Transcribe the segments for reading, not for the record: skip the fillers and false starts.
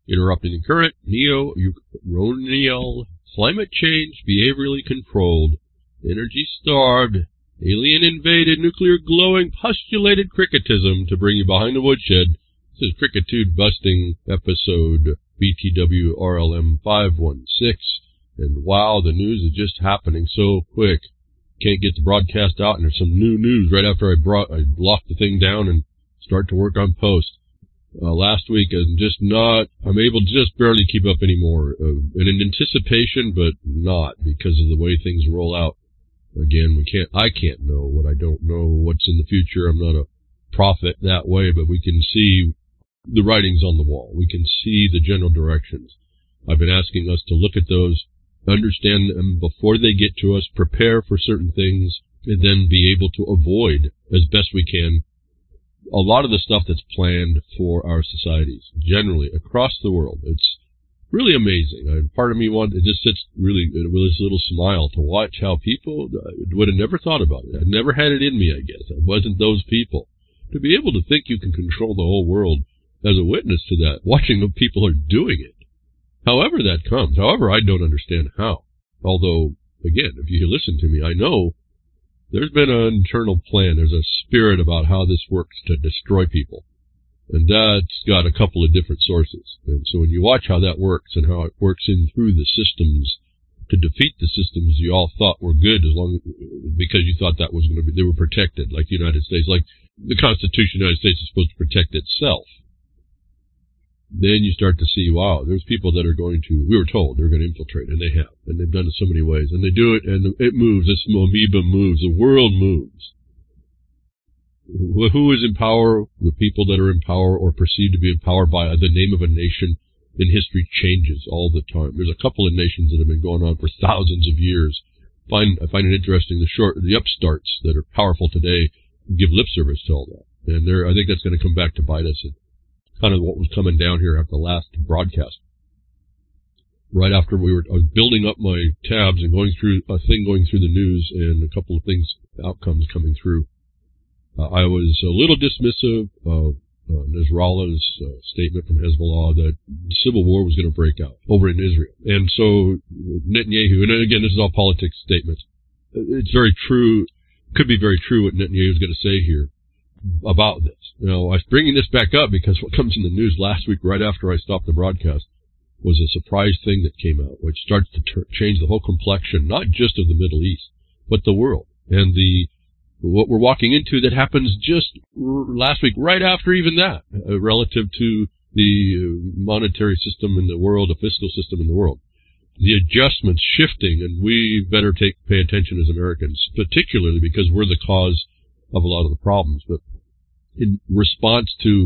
Interrupting the current, neo-Uranial, climate change, behaviorally controlled, energy-starved, alien-invaded, nuclear-glowing, postulated cricketism to bring you behind the woodshed. This is Crickitude Busting episode BTW RLM 516. And wow, the news is just happening so quick. Can't get the broadcast out, and there's some new news right after I locked the thing down and start to work on post. Last week, I'm able to just barely keep up anymore. And in anticipation, but not because of the way things roll out. Again, I can't know what I don't know, what's in the future. I'm not a prophet that way, but we can see the writings on the wall. We can see the general directions. I've been asking us to look at those, understand them before they get to us, prepare for certain things, and then be able to avoid as best we can a lot of the stuff that's planned for our societies, generally, across the world. It's really amazing. Part of me just sits really with this little smile to watch how people would have never thought about it. I never had it in me, I guess. I wasn't those people. To be able to think you can control the whole world as a witness to that, watching the people are doing it. However that comes. However, I don't understand how. Although, again, if you listen to me, I know there's been an internal plan. There's a spirit about how this works to destroy people. And that's got a couple of different sources. And so when you watch how that works and how it works in through the systems to defeat the systems you all thought were good because you thought that was going to be, they were protected, like the United States, like the Constitution of the United States is supposed to protect itself. Then you start to see, wow, there's people that are we were told they're going to infiltrate, and they have, and they've done it so many ways, and they do it, and it moves, this amoeba moves, the world moves. Who is in power? The people that are in power or perceived to be in power by the name of a nation in history changes all the time. There's a couple of nations that have been going on for thousands of years. I find it interesting, the upstarts that are powerful today give lip service to all that, and I think that's going to come back to bite us. Kind of what was coming down here after the last broadcast. Right after I was building up my tabs and going through the news and a couple of outcomes coming through. I was a little dismissive of Nasrallah's statement from Hezbollah that civil war was going to break out over in Israel. And so Netanyahu, and again, this is all politics statements. It's very true, could be very true what Netanyahu is going to say here about this. I was bringing this back up because what comes in the news last week, right after I stopped the broadcast, was a surprise thing that came out, which starts to change the whole complexion, not just of the Middle East, but the world. And what we're walking into that happens just last week, right after even that, relative to the monetary system in the world, the fiscal system in the world. The adjustments shifting, and we better pay attention as Americans, particularly because we're the cause of a lot of the problems. But in response to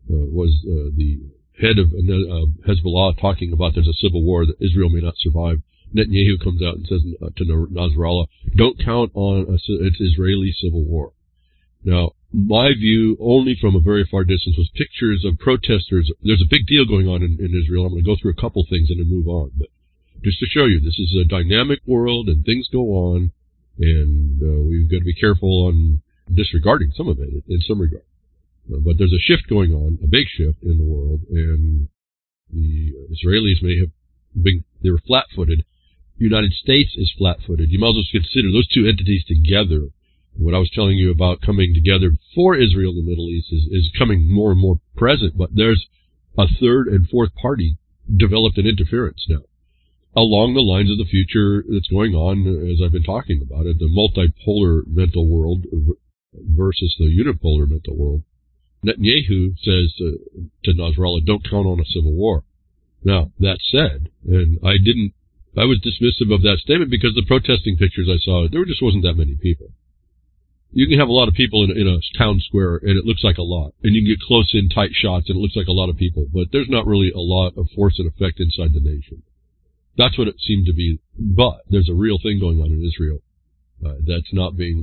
the head of Hezbollah talking about there's a civil war that Israel may not survive, Netanyahu comes out and says to Nasrallah, don't count on it's Israeli civil war. Now, my view, only from a very far distance, was pictures of protesters. There's a big deal going on in Israel. I'm going to go through a couple things and then move on. But just to show you, this is a dynamic world and things go on, and we've got to be careful on disregarding some of it in some regard. But there's a shift going on, a big shift in the world, and the Israelis they were flat-footed. The United States is flat-footed. You might as well consider those two entities together. What I was telling you about coming together for Israel in the Middle East is coming more and more present, but there's a third and fourth party developed an interference now along the lines of the future that's going on, as I've been talking about it, the multipolar mental world versus the unipolar mental world. Netanyahu says to Nasrallah, don't count on a civil war. Now, that said, and I was dismissive of that statement because the protesting pictures I saw, there just wasn't that many people. You can have a lot of people in a town square, and it looks like a lot. And you can get close in tight shots, and it looks like a lot of people. But there's not really a lot of force and effect inside the nation. That's what it seemed to be. But there's a real thing going on in Israel that's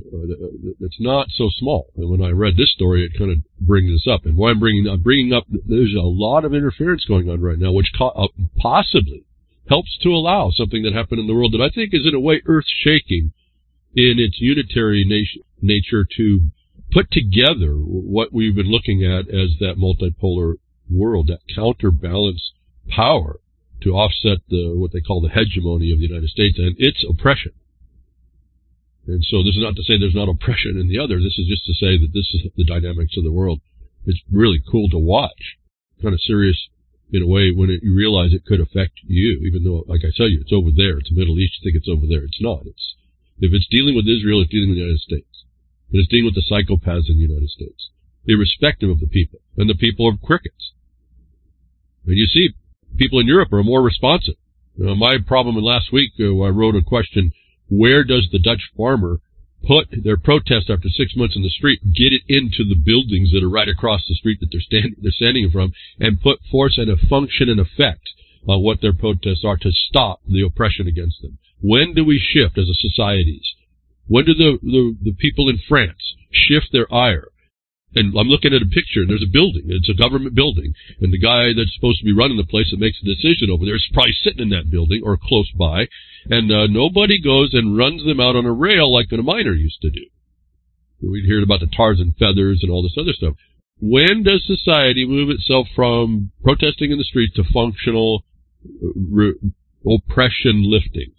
not so small. And when I read this story, it kind of brings this up. And why I'm bringing up, there's a lot of interference going on right now, which possibly helps to allow something that happened in the world that I think is in a way earth-shaking in its unitary nature to put together what we've been looking at as that multipolar world, that counterbalance power to offset what they call the hegemony of the United States and its oppression. And so this is not to say there's not oppression in the other. This is just to say that this is the dynamics of the world. It's really cool to watch. Kind of serious in a way when you realize it could affect you, even though, like I tell you, it's over there. It's the Middle East. You think it's over there. It's not. If it's dealing with Israel, it's dealing with the United States. And it's dealing with the psychopaths in the United States, irrespective of the people. And the people are crickets. And you see, people in Europe are more responsive. My problem last week, I wrote a question, where does the Dutch farmer put their protest after 6 months in the street, get it into the buildings that are right across the street that they're standing from, and put force and a function and effect on what their protests are to stop the oppression against them? When do we shift as a societies? When do the people in France shift their ire? And I'm looking at a picture, and there's a building. It's a government building. And the guy that's supposed to be running the place that makes the decision over there is probably sitting in that building or close by. And nobody goes and runs them out on a rail like a miner used to do. We'd hear about the tars and feathers and all this other stuff. When does society move itself from protesting in the street to functional oppression lifting?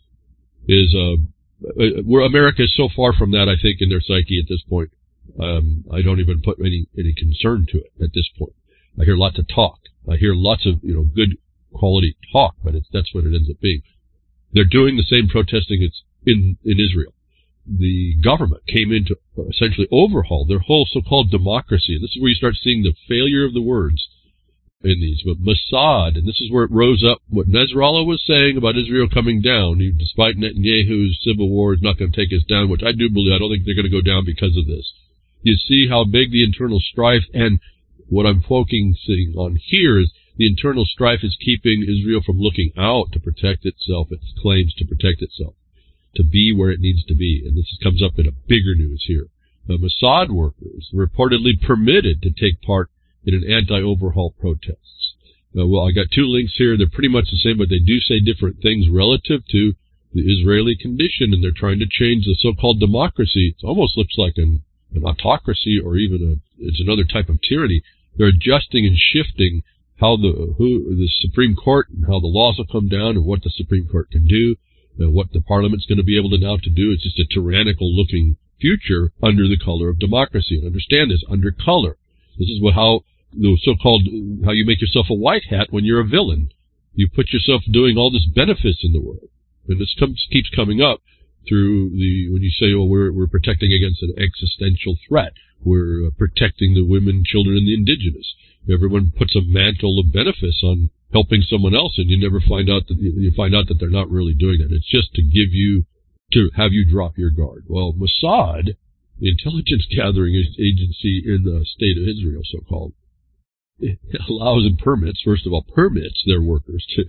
Where America is so far from that, I think, in their psyche at this point. I don't even put any concern to it at this point. I hear lots of talk. I hear lots of, good quality talk, but that's what it ends up being. They're doing the same protesting in Israel. The government came in to essentially overhaul their whole so-called democracy. And this is where you start seeing the failure of the words in these. But Mossad, and this is where it rose up, what Nasrallah was saying about Israel coming down, despite Netanyahu's civil war is not going to take us down, which I do believe. I don't think they're going to go down because of this. You see how big the internal strife, and what I'm focusing on here is the internal strife is keeping Israel from looking out to protect itself, its claims to protect itself, to be where it needs to be. And this comes up in a bigger news here. Mossad workers reportedly permitted to take part in an anti-overhaul protests. Well, I got two links here. They're pretty much the same, but they do say different things relative to the Israeli condition, and they're trying to change the so-called democracy. It almost looks like an autocracy, or even it's another type of tyranny. They're adjusting and shifting how the Supreme Court and how the laws will come down and what the Supreme Court can do and what the Parliament's going to be able to now to do. It's just a tyrannical looking future under the color of democracy. And understand this, under color. This is how the so-called, how you make yourself a white hat when you're a villain. You put yourself doing all this benefits in the world. And this keeps coming up through when you say, we're protecting against an existential threat. We're protecting the women, children, and the indigenous. Everyone puts a mantle of benefice on helping someone else, and you find out that they're not really doing that. It's just to have you drop your guard. Well, Mossad, the intelligence gathering agency in the state of Israel, so-called, it allows and permits their workers to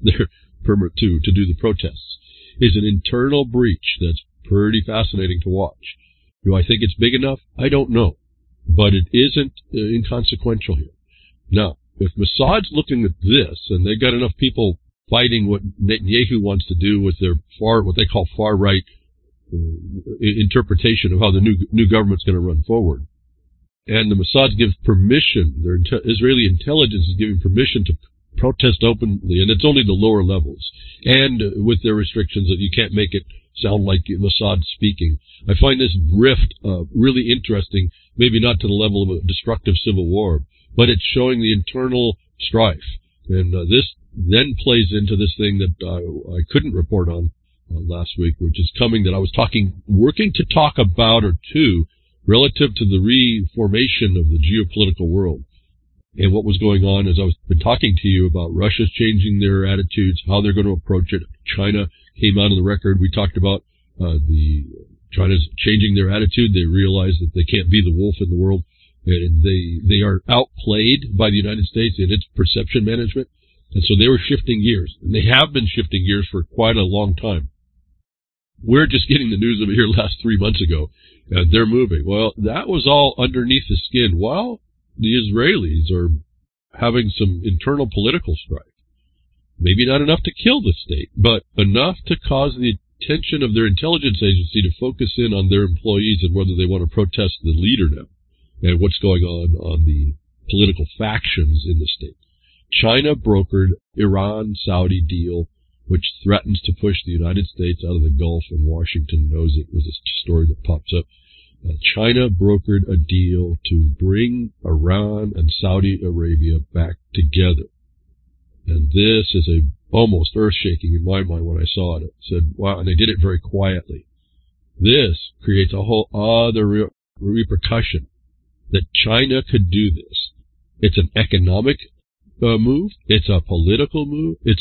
do the protests. Is an internal breach that's pretty fascinating to watch. Do I think it's big enough? I don't know. But it isn't inconsequential here. Now, if Mossad's looking at this, and they've got enough people fighting what Netanyahu wants to do with their what they call far-right interpretation of how the new government's going to run forward, and the Mossad gives permission, their Israeli intelligence is giving permission to protest openly, and it's only the lower levels, and with their restrictions that you can't make it sound like Mossad speaking. I find this rift really interesting, maybe not to the level of a destructive civil war, but it's showing the internal strife. And this then plays into this thing that I couldn't report on last week, which is coming, that I was working to talk about or to, relative to the reformation of the geopolitical world. And what was going on, as I've been talking to you about Russia's changing their attitudes, how they're going to approach it. China came out on the record. We talked about China's changing their attitude. They realize that they can't be the wolf in the world, and they are outplayed by the United States in its perception management. And so they were shifting gears, and they have been shifting gears for quite a long time. We're just getting the news of it here last 3 months ago, and they're moving. Well, that was all underneath the skin. Well, the Israelis are having some internal political strife. Maybe not enough to kill the state, but enough to cause the attention of their intelligence agency to focus in on their employees and whether they want to protest the leader now and what's going on the political factions in the state. China brokered Iran-Saudi deal, which threatens to push the United States out of the Gulf, and Washington knows it. Was a story that pops up. China brokered a deal to bring Iran and Saudi Arabia back together. And this is almost earth-shaking in my mind when I saw it. I said, wow, and they did it very quietly. This creates a whole other repercussion that China could do this. It's an economic move. It's a political move. It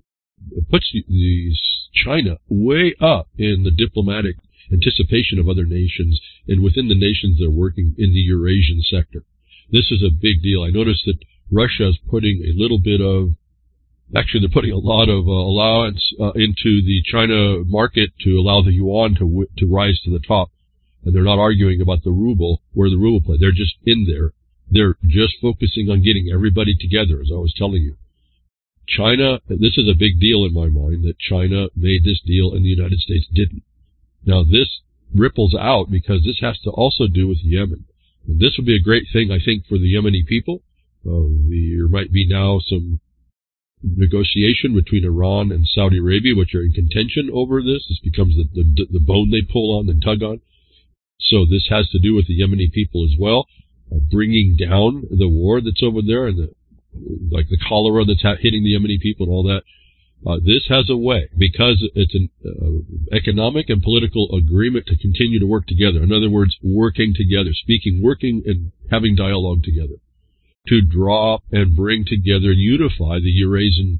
puts China way up in the diplomatic anticipation of other nations, and within the nations they're working in the Eurasian sector. This is a big deal. I noticed that Russia is putting a little bit of, actually they're putting a lot of allowance into the China market to allow the yuan to rise to the top. And they're not arguing about the ruble, where the ruble play. They're just in there. They're just focusing on getting everybody together, as I was telling you. China, this is a big deal in my mind, that China made this deal and the United States didn't. Now, this ripples out because this has to also do with Yemen. And this would be a great thing, I think, for the Yemeni people. There might be now some negotiation between Iran and Saudi Arabia, which are in contention over this. This becomes the bone they pull on and tug on. So this has to do with the Yemeni people as well, bringing down the war that's over there and like the cholera that's hitting the Yemeni people and all that. This has a way, because it's an economic and political agreement to continue to work together. In other words, working together, working and having dialogue together, to draw and bring together and unify the Eurasian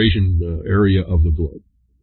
area of the globe.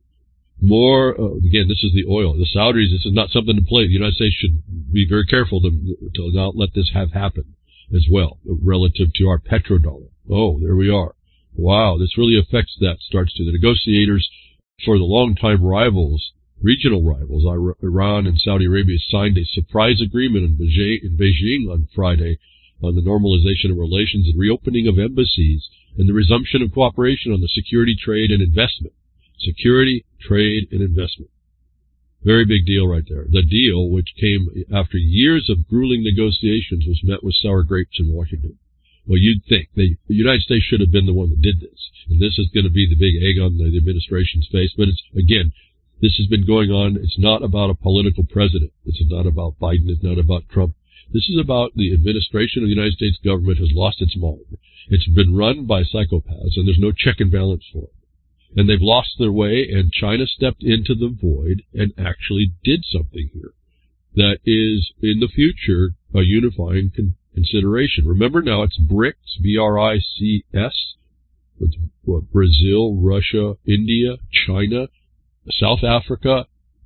More, again, this is the oil. The Saudis, this is not something to play. The United States should be very careful to not let this have happen as well, relative to our petrodollar. Oh, there we are. Wow, this really affects that. Starts to the negotiators for the longtime rivals, regional rivals. Iran and Saudi Arabia signed a surprise agreement in Beijing on Friday on the normalization of relations and reopening of embassies and the resumption of cooperation on the security, trade, and investment. Security, trade, and investment. Very big deal right there. The deal, which came after years of grueling negotiations, was met with sour grapes in Washington. Well, you'd think the United States should have been the one that did this. And this is going to be the big egg on the administration's face. But it's, again, this has been going on. It's not about a political president. This is not about Biden. It's not about Trump. This is about the administration of the United States government has lost its mind. It's been run by psychopaths, and there's no check and balance for it. And they've lost their way, and China stepped into the void and actually did something here that is, in the future, a unifying consideration. Remember now, it's BRICS, B-R-I-C-S. It's Brazil, Russia, India, China, South Africa,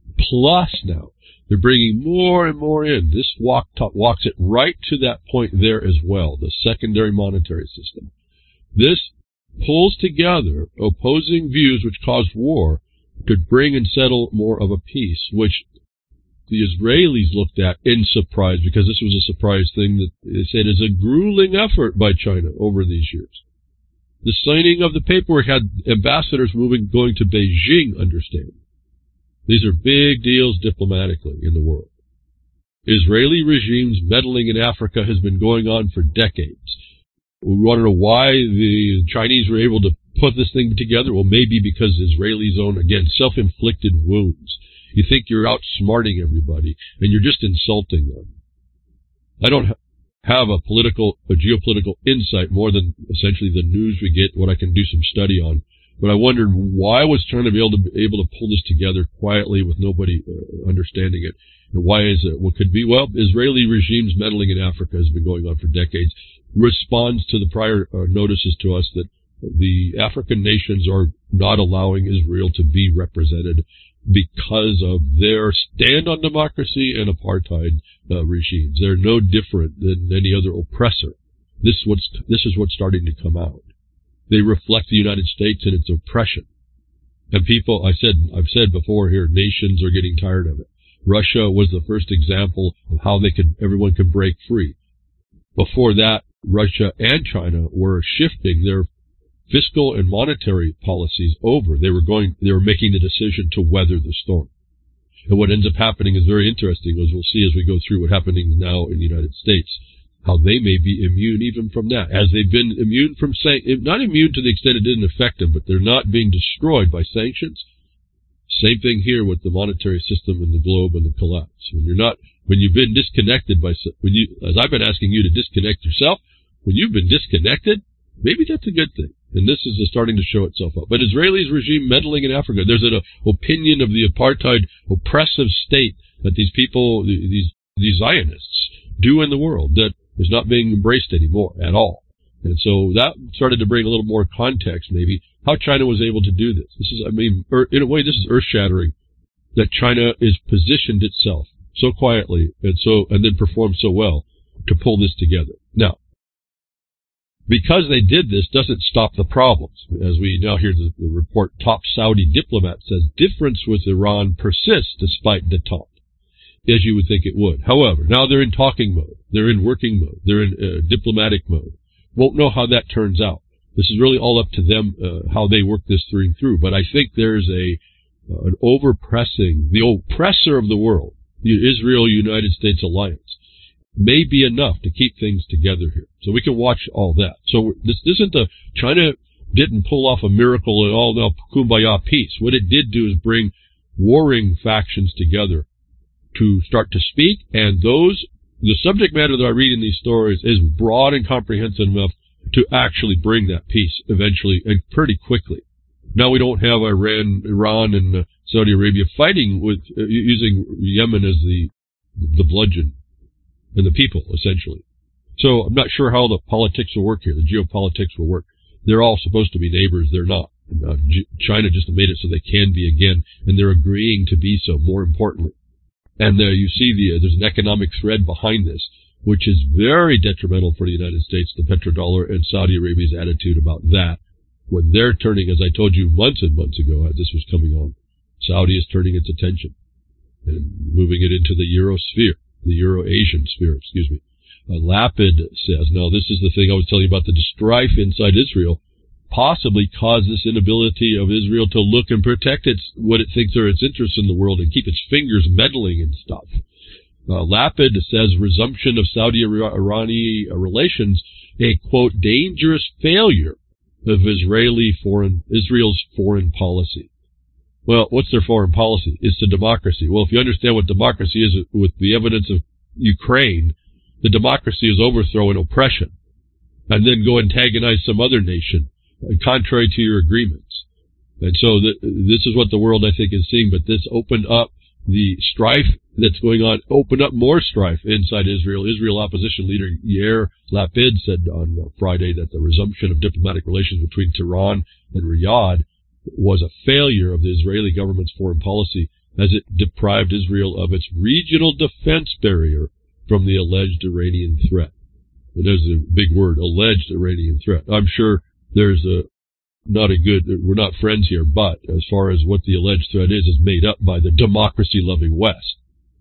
plus now. They're bringing more and more in. This walks it right to that point there as well, the secondary monetary system. This pulls together opposing views which caused war to bring and settle more of a peace, which the Israelis looked at in surprise, because this was a surprise thing that they said is a grueling effort by China over these years. The signing of the paperwork had ambassadors going to Beijing, understand. These are big deals diplomatically in the world. Israeli regimes meddling in Africa has been going on for decades. We want to know why the Chinese were able to put this thing together. Well, maybe because Israelis own, again, self-inflicted wounds. You think you're outsmarting everybody, and you're just insulting them. I don't have a geopolitical insight more than essentially the news we get, what I can do some study on. But I wondered why was China able to pull this together quietly with nobody understanding it. And why is it? What could be? Well, Israeli regimes meddling in Africa has been going on for decades. Responds to the prior notices to us that the African nations are not allowing Israel to be represented because of their stand on democracy and apartheid regimes. They're no different than any other oppressor. This is what's starting to come out. They reflect the United States and its oppression. And people, I've said before here, nations are getting tired of it. Russia was the first example of how everyone could break free. Before that, Russia and China were shifting their fiscal and monetary policies over. They were making the decision to weather the storm. And what ends up happening is very interesting, as we'll see as we go through what's happening now in the United States. how they may be immune even from that, as they've been immune from not immune to the extent it didn't affect them, but they're not being destroyed by sanctions. Same thing here with the monetary system in the globe and the collapse. When you've been disconnected as I've been asking you to disconnect yourself, when you've been disconnected, maybe that's a good thing. And this is starting to show itself up. But Israelis regime meddling in Africa, there's an opinion of the apartheid oppressive state that these people, these Zionists, do in the world that is not being embraced anymore at all. And so that started to bring a little more context, maybe, how China was able to do this. This is, in a way, this is earth-shattering, that China is positioned itself so quietly and then performed so well to pull this together. Now, because they did this doesn't stop the problems. As we now hear the report, top Saudi diplomat says difference with Iran persists despite detente, as you would think it would. However, now they're in talking mode. They're in working mode. They're in diplomatic mode. Won't know how that turns out. This is really all up to them, how they work this thing through. But I think there's an overpressing, the oppressor of the world, the Israel-United States alliance, may be enough to keep things together here. So we can watch all that. So this isn't China didn't pull off a miracle at all, now kumbaya peace. What it did do is bring warring factions together to start to speak, and the subject matter that I read in these stories is broad and comprehensive enough to actually bring that peace eventually and pretty quickly. Now we don't have Iran, and Saudi Arabia fighting with using Yemen as the bludgeon and the people, essentially. So I'm not sure how the politics will work here, the geopolitics will work. They're all supposed to be neighbors. They're not. China just made it so they can be again, and they're agreeing to be so, more importantly. And you see there's an economic thread behind this, which is very detrimental for the United States, the petrodollar, and Saudi Arabia's attitude about that. When they're turning, as I told you months and months ago, as this was coming on, Saudi is turning its attention and moving it into the Eurosphere. The Euro-Asian sphere, Lapid says, now this is the thing I was telling you about, the strife inside Israel possibly caused this inability of Israel to look and protect what it thinks are its interests in the world and keep its fingers meddling in stuff. Lapid says resumption of Saudi-Irani relations, a, quote, dangerous failure of Israel's foreign policy. Well, what's their foreign policy? It's the democracy. Well, if you understand what democracy is with the evidence of Ukraine, the democracy is overthrow and oppression, and then go antagonize some other nation, contrary to your agreements. And so this is what the world, I think, is seeing, but this opened up the strife that's going on, opened up more strife inside Israel. Israel opposition leader Yair Lapid said on Friday that the resumption of diplomatic relations between Tehran and Riyadh was a failure of the Israeli government's foreign policy, as it deprived Israel of its regional defense barrier from the alleged Iranian threat. And there's a big word, alleged Iranian threat. I'm sure there's we're not friends here, but as far as what the alleged threat is made up by the democracy-loving West.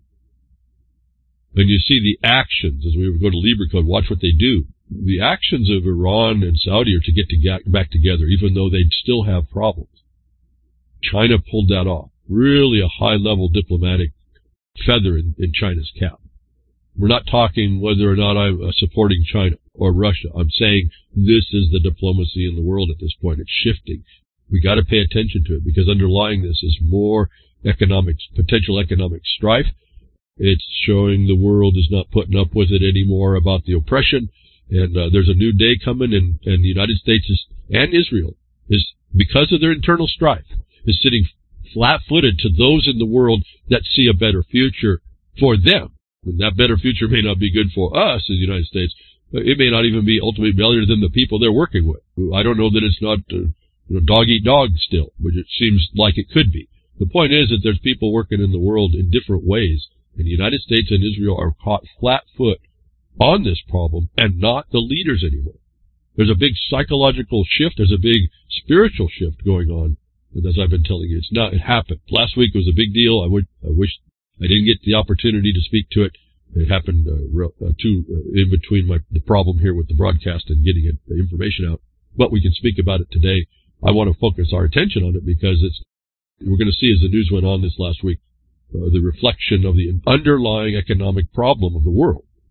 And you see the actions, as we go to Libra Code, watch what they do. The actions of Iran and Saudi are to get back together, even though they'd still have problems. China pulled that off. Really a high-level diplomatic feather in China's cap. We're not talking whether or not I'm supporting China or Russia. I'm saying this is the diplomacy in the world at this point. It's shifting. We got to pay attention to it, because underlying this is more potential economic strife. It's showing the world is not putting up with it anymore about the oppression. And there's a new day coming, and the United States and Israel is, because of their internal strife, is sitting flat-footed to those in the world that see a better future for them. And that better future may not be good for us in the United States. It may not even be ultimately better than the people they're working with. I don't know that it's not dog eat dog still, which it seems like it could be. The point is that there's people working in the world in different ways, and the United States and Israel are caught flat-foot on this problem and not the leaders anymore. There's a big psychological shift. There's a big spiritual shift going on. And as I've been telling you, it happened. Last week was a big deal. I wish I didn't get the opportunity to speak to it. It happened in between the problem here with the broadcast and getting the information out. But we can speak about it today. I want to focus our attention on it because we're going to see, as the news went on this last week, the reflection of the underlying economic problem of the world.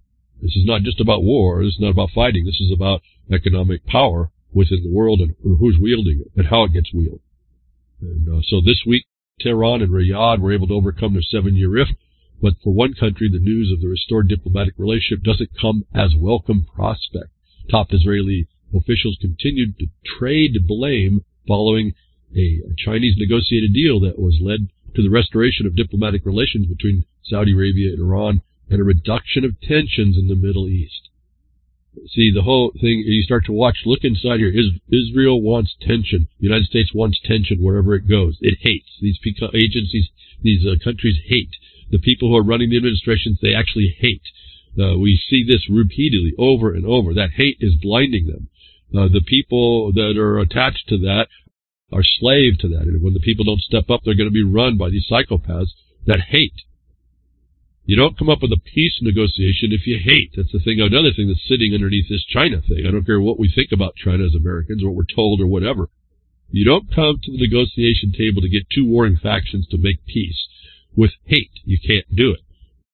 This is not just about war. This is not about fighting. This is about economic power within the world and who's wielding it and how it gets wielded. And so this week, Tehran and Riyadh were able to overcome their 7-year rift. But for one country, the news of the restored diplomatic relationship doesn't come as welcome prospect. Top Israeli officials continued to trade blame following a Chinese negotiated deal that was led to the restoration of diplomatic relations between Saudi Arabia and Iran and a reduction of tensions in the Middle East. See, the whole thing, you start to watch, look inside here. Israel wants tension. The United States wants tension wherever it goes. It hates. These agencies, these countries hate. The people who are running the administrations, they actually hate. We see this repeatedly over and over. That hate is blinding them. The people that are attached to that are slave to that. And when the people don't step up, they're going to be run by these psychopaths that hate. You don't come up with a peace negotiation if you hate. That's the thing. Another thing that's sitting underneath this China thing. I don't care what we think about China as Americans or what we're told or whatever. You don't come to the negotiation table to get two warring factions to make peace with hate. You can't do it.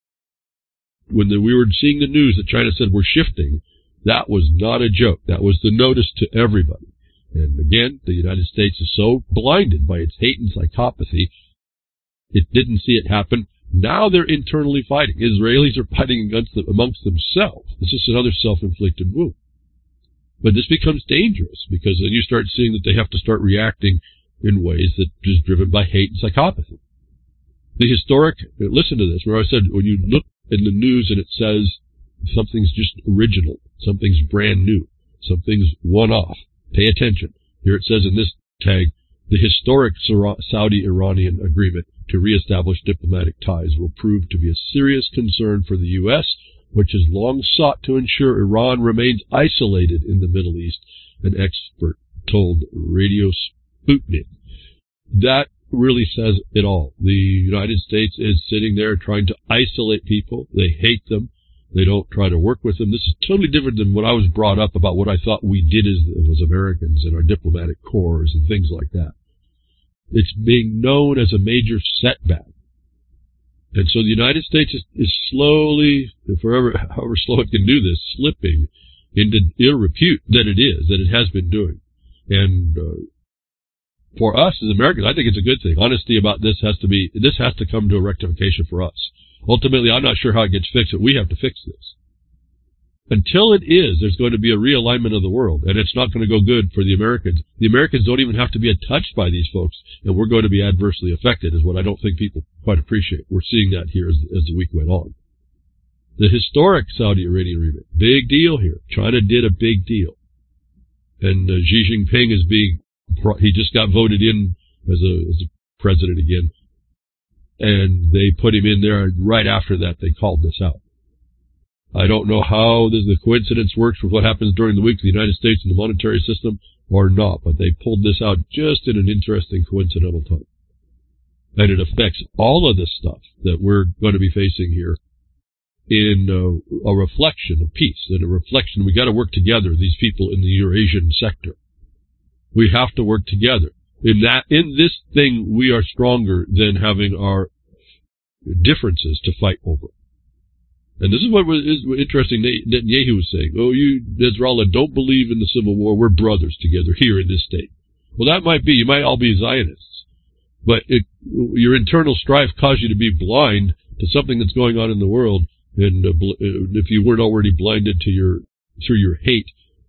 When we were seeing the news that China said we're shifting, that was not a joke. That was the notice to everybody. And again, the United States is so blinded by its hate and psychopathy, it didn't see it happen. Now they're internally fighting. Israelis are fighting amongst themselves. This is another self-inflicted wound. But this becomes dangerous because then you start seeing that they have to start reacting in ways that is driven by hate and psychopathy. The historic, listen to this, where I said when you look in the news and it says something's just original, something's brand new, something's one-off, pay attention. Here it says in this tag, the historic Saudi-Iranian agreement to reestablish diplomatic ties will prove to be a serious concern for the U.S., which has long sought to ensure Iran remains isolated in the Middle East, an expert told Radio Sputnik. That really says it all. The United States is sitting there trying to isolate people. They hate them. They don't try to work with them. This is totally different than what I was brought up about what I thought we did as Americans in our diplomatic corps and things like that. It's being known as a major setback. And so the United States is slowly, however slow it can do this, slipping into ill repute that it has been doing. And for us as Americans, I think it's a good thing. Honesty about this has to come to a rectification for us. Ultimately, I'm not sure how it gets fixed, but we have to fix this. Until it is, there's going to be a realignment of the world, and it's not going to go good for the Americans. The Americans don't even have to be touched by these folks, and we're going to be adversely affected, is what I don't think people quite appreciate. We're seeing that here as the week went on. The historic Saudi-Iranian agreement, big deal here. China did a big deal. And Xi Jinping he just got voted in as a president again, and they put him in there. Right after that, they called this out. I don't know how the coincidence works with what happens during the week in the United States and the monetary system or not, but they pulled this out just in an interesting coincidental time. And it affects all of this stuff that we're going to be facing here in a reflection of peace, and a reflection. We got to work together, these people in the Eurasian sector. We have to work together. In this thing, we are stronger than having our differences to fight over. And this is what is interesting. Netanyahu was saying, "Oh, you Nasrallah don't believe in the civil war. We're brothers together here in this state." Well, that might be. You might all be Zionists, but your internal strife caused you to be blind to something that's going on in the world. And if you weren't already blinded to through your hate,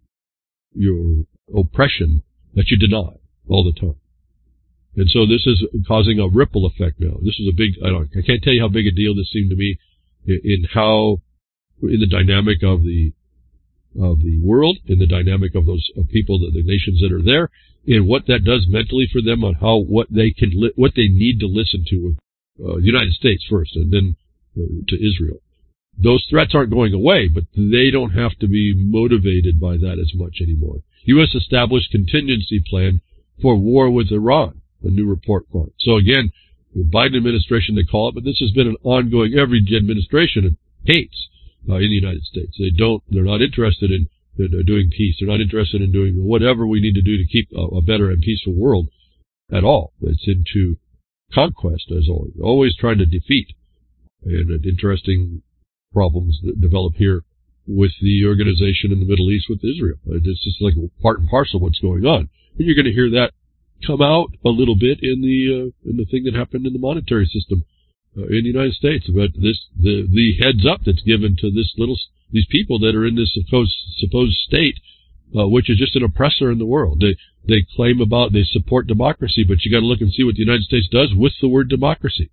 your oppression that you deny all the time. And so this is causing a ripple effect now. This is a big. I can't tell you how big a deal this seemed to me. In the dynamic of the world, in the dynamic of those people, the nations that are there, and what that does mentally for them on what they need to listen to with the United States first, and then to Israel. Those threats aren't going away, but they don't have to be motivated by that as much anymore. U.S. established contingency plan for war with Iran, a new report found. So again, the Biden administration, they call it, but this has been an ongoing, every administration hates in the United States. They're not interested in doing peace. They're not interested in doing whatever we need to do to keep a better and peaceful world at all. It's into conquest, as always trying to defeat. And interesting problems that develop here with the organization in the Middle East with Israel. It's just like part and parcel of what's going on. And you're going to hear that come out a little bit in the thing that happened in the monetary system in the United States. But the heads up that's given to these people that are in this supposed state, which is just an oppressor in the world. They they support democracy, but you got to look and see what the United States does with the word democracy.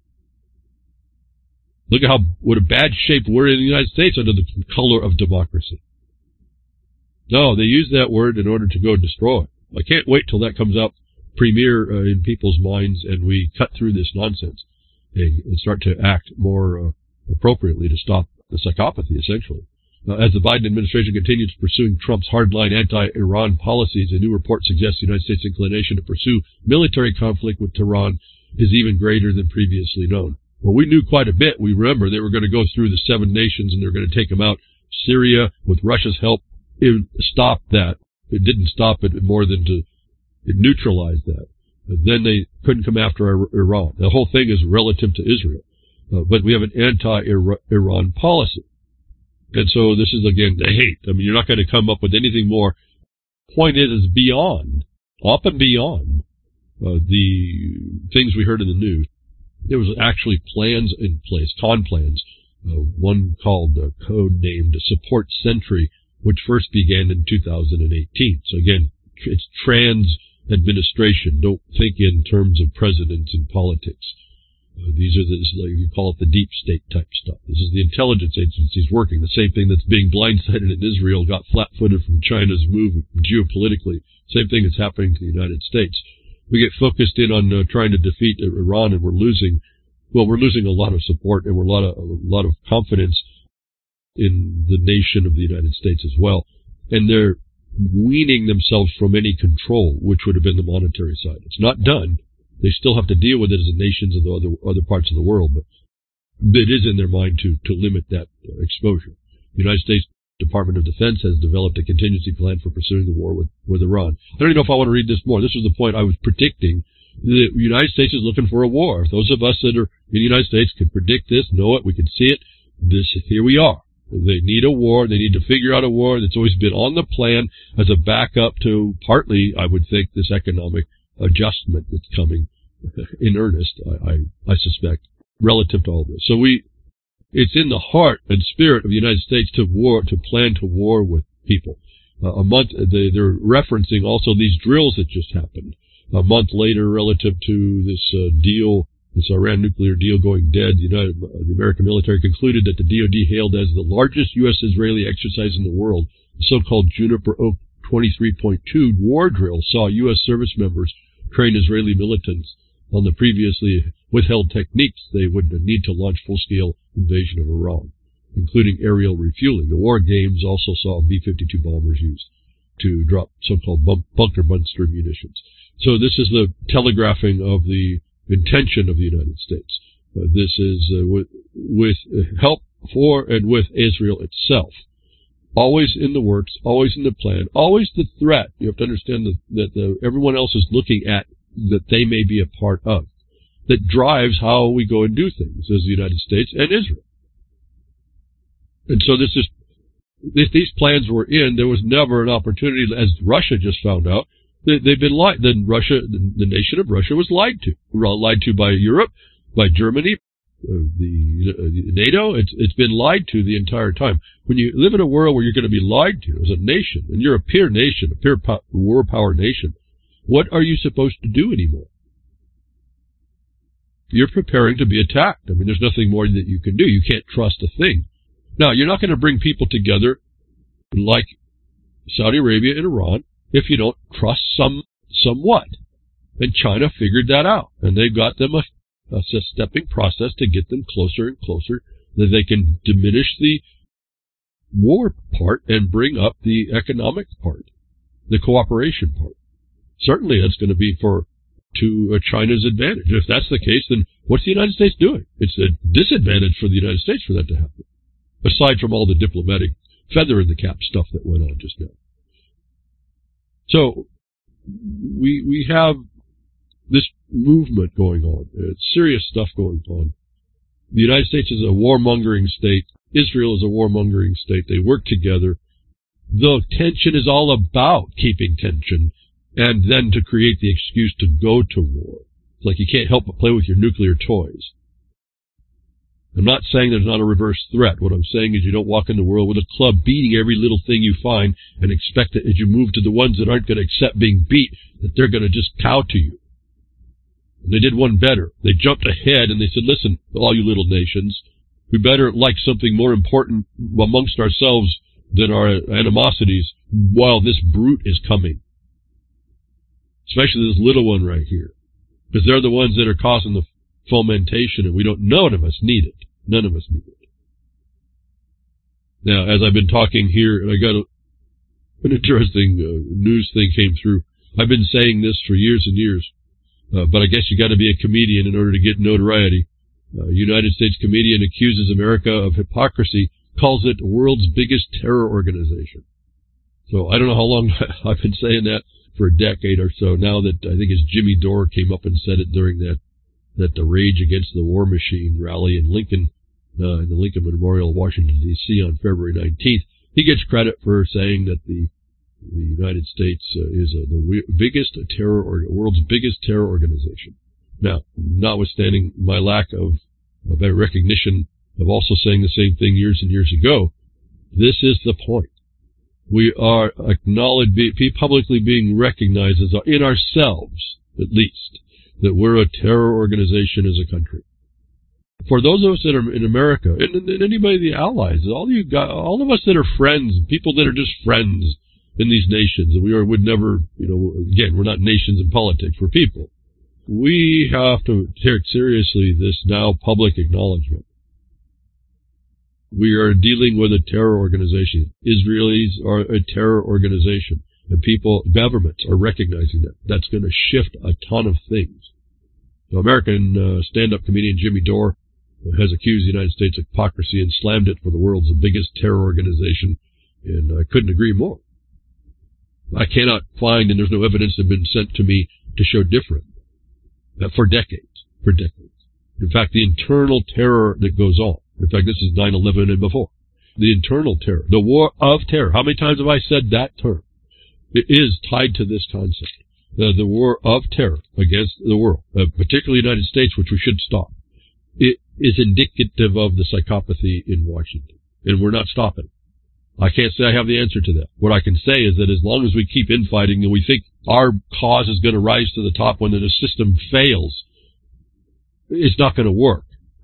Look at what a bad shape we're in the United States under the color of democracy. No, they use that word in order to go destroy. I can't wait till that comes out premier in people's minds and we cut through this nonsense and start to act more appropriately to stop the psychopathy, essentially. As the Biden administration continues pursuing Trump's hardline anti-Iran policies, a new report suggests the United States' inclination to pursue military conflict with Tehran is even greater than previously known. Well, we knew quite a bit. We remember they were going to go through the 7 nations and they were going to take them out. Syria, with Russia's help, it stopped that. It didn't stop it more than it neutralized that. But then they couldn't come after Iran. The whole thing is relative to Israel. But we have an anti-Iran policy. And so this is, again, the hate. I mean, you're not going to come up with anything more. Point is beyond, up and beyond the things we heard in the news. There was actually plans in place, plans, one called code named Support Sentry, which first began in 2018. So again, it's trans administration. Don't think in terms of presidents and politics. These are like you call it the deep state type stuff. This is the intelligence agencies working. The same thing that's being blindsided in Israel got flat-footed from China's move geopolitically. Same thing is happening to the United States. We get focused in on trying to defeat Iran, and we're losing a lot of support and we're a lot of confidence in the nation of the United States as well. And they're weaning themselves from any control, which would have been the monetary side. It's not done. They still have to deal with it as nations of the other parts of the world, but it is in their mind to limit that exposure. The United States Department of Defense has developed a contingency plan for pursuing the war with Iran. I don't even know if I want to read this more. This was the point I was predicting. The United States is looking for a war. If those of us that are in the United States can predict this, know it, we can see it. Here we are. They need a war. They need to figure out a war that's always been on the plan as a backup to partly, I would think, this economic adjustment that's coming in earnest, I suspect, relative to all this. So it's in the heart and spirit of the United States to plan to war with people. A month, they're referencing also these drills that just happened. A month later, relative to this deal, this Iran nuclear deal going dead, the American military concluded that the DoD hailed as the largest U.S.-Israeli exercise in the world. The so-called Juniper Oak 23.2 war drill saw U.S. service members train Israeli militants on the previously withheld techniques they would need to launch full-scale invasion of Iran, including aerial refueling. The war games also saw B-52 bombers used to drop so-called bunker buster munitions. So this is the telegraphing of the intention of the United States. This is with help for and with Israel itself. Always in the works, always in the plan, always the threat. You have to understand that everyone else is looking at that they may be a part of, that drives how we go and do things as the United States and Israel. And so these plans were in. There was never an opportunity, as Russia just found out. They've been lied. Then the nation of Russia was lied to. Lied to by Europe, by Germany, the NATO. It's been lied to the entire time. When you live in a world where you're going to be lied to as a nation, and you're a peer nation, war power nation, what are you supposed to do anymore? You're preparing to be attacked. I mean, there's nothing more that you can do. You can't trust a thing. Now, you're not going to bring people together like Saudi Arabia and Iran if you don't trust somewhat. And China figured that out. And they've got them a stepping process to get them closer and closer, that they can diminish the war part and bring up the economic part, the cooperation part. Certainly that's going to be to China's advantage. If that's the case, then what's the United States doing? It's a disadvantage for the United States for that to happen, aside from all the diplomatic feather in the cap stuff that went on just now. So we have this movement going on. It's serious stuff going on. The United States is a warmongering state. Israel is a warmongering state. They work together. The tension is all about keeping tension and then to create the excuse to go to war. It's like you can't help but play with your nuclear toys. I'm not saying there's not a reverse threat. What I'm saying is you don't walk in the world with a club beating every little thing you find and expect that as you move to the ones that aren't going to accept being beat, that they're going to just cow to you. And they did one better. They jumped ahead and they said, listen, all you little nations, we better like something more important amongst ourselves than our animosities while this brute is coming. Especially this little one right here. Because they're the ones that are causing the fomentation, and we don't, none of us need it. None of us need it. Now, as I've been talking here, and I got an interesting news thing came through. I've been saying this for years and years, but I guess you got to be a comedian in order to get notoriety. United States comedian accuses America of hypocrisy, calls it the world's biggest terror organization. So I don't know how long I've been saying that, for a decade or so now, that I think it's Jimmy Dore came up and said it during that the Rage Against the War Machine rally in Lincoln, in the Lincoln Memorial, Washington, D.C. on February 19th. He gets credit for saying that the United States is the biggest terror, or world's biggest terror organization. Now, notwithstanding my lack of recognition of also saying the same thing years and years ago, this is the point. We are acknowledged, publicly being recognized as, in ourselves, at least, that we're a terror organization as a country. For those of us that are in America, and anybody, the allies, all of us that are friends, people that are just friends in these nations, and would never, again, we're not nations in politics, we're people. We have to take seriously this now public acknowledgement. We are dealing with a terror organization. Israelis are a terror organization. And governments are recognizing that. That's going to shift a ton of things. The American stand-up comedian Jimmy Dore has accused the United States of hypocrisy and slammed it for the world's biggest terror organization, and I couldn't agree more. I cannot find, and there's no evidence that has been sent to me to show different, for decades. In fact, the internal terror that goes on, in fact, this is 9/11 and before, the internal terror, the war of terror. How many times have I said that term? It is tied to this concept. The war of terror against the world, particularly the United States, which we should stop. It is indicative of the psychopathy in Washington, and we're not stopping. I can't say I have the answer to that. What I can say is that as long as we keep infighting and we think our cause is going to rise to the top when the system fails, it's not going to work.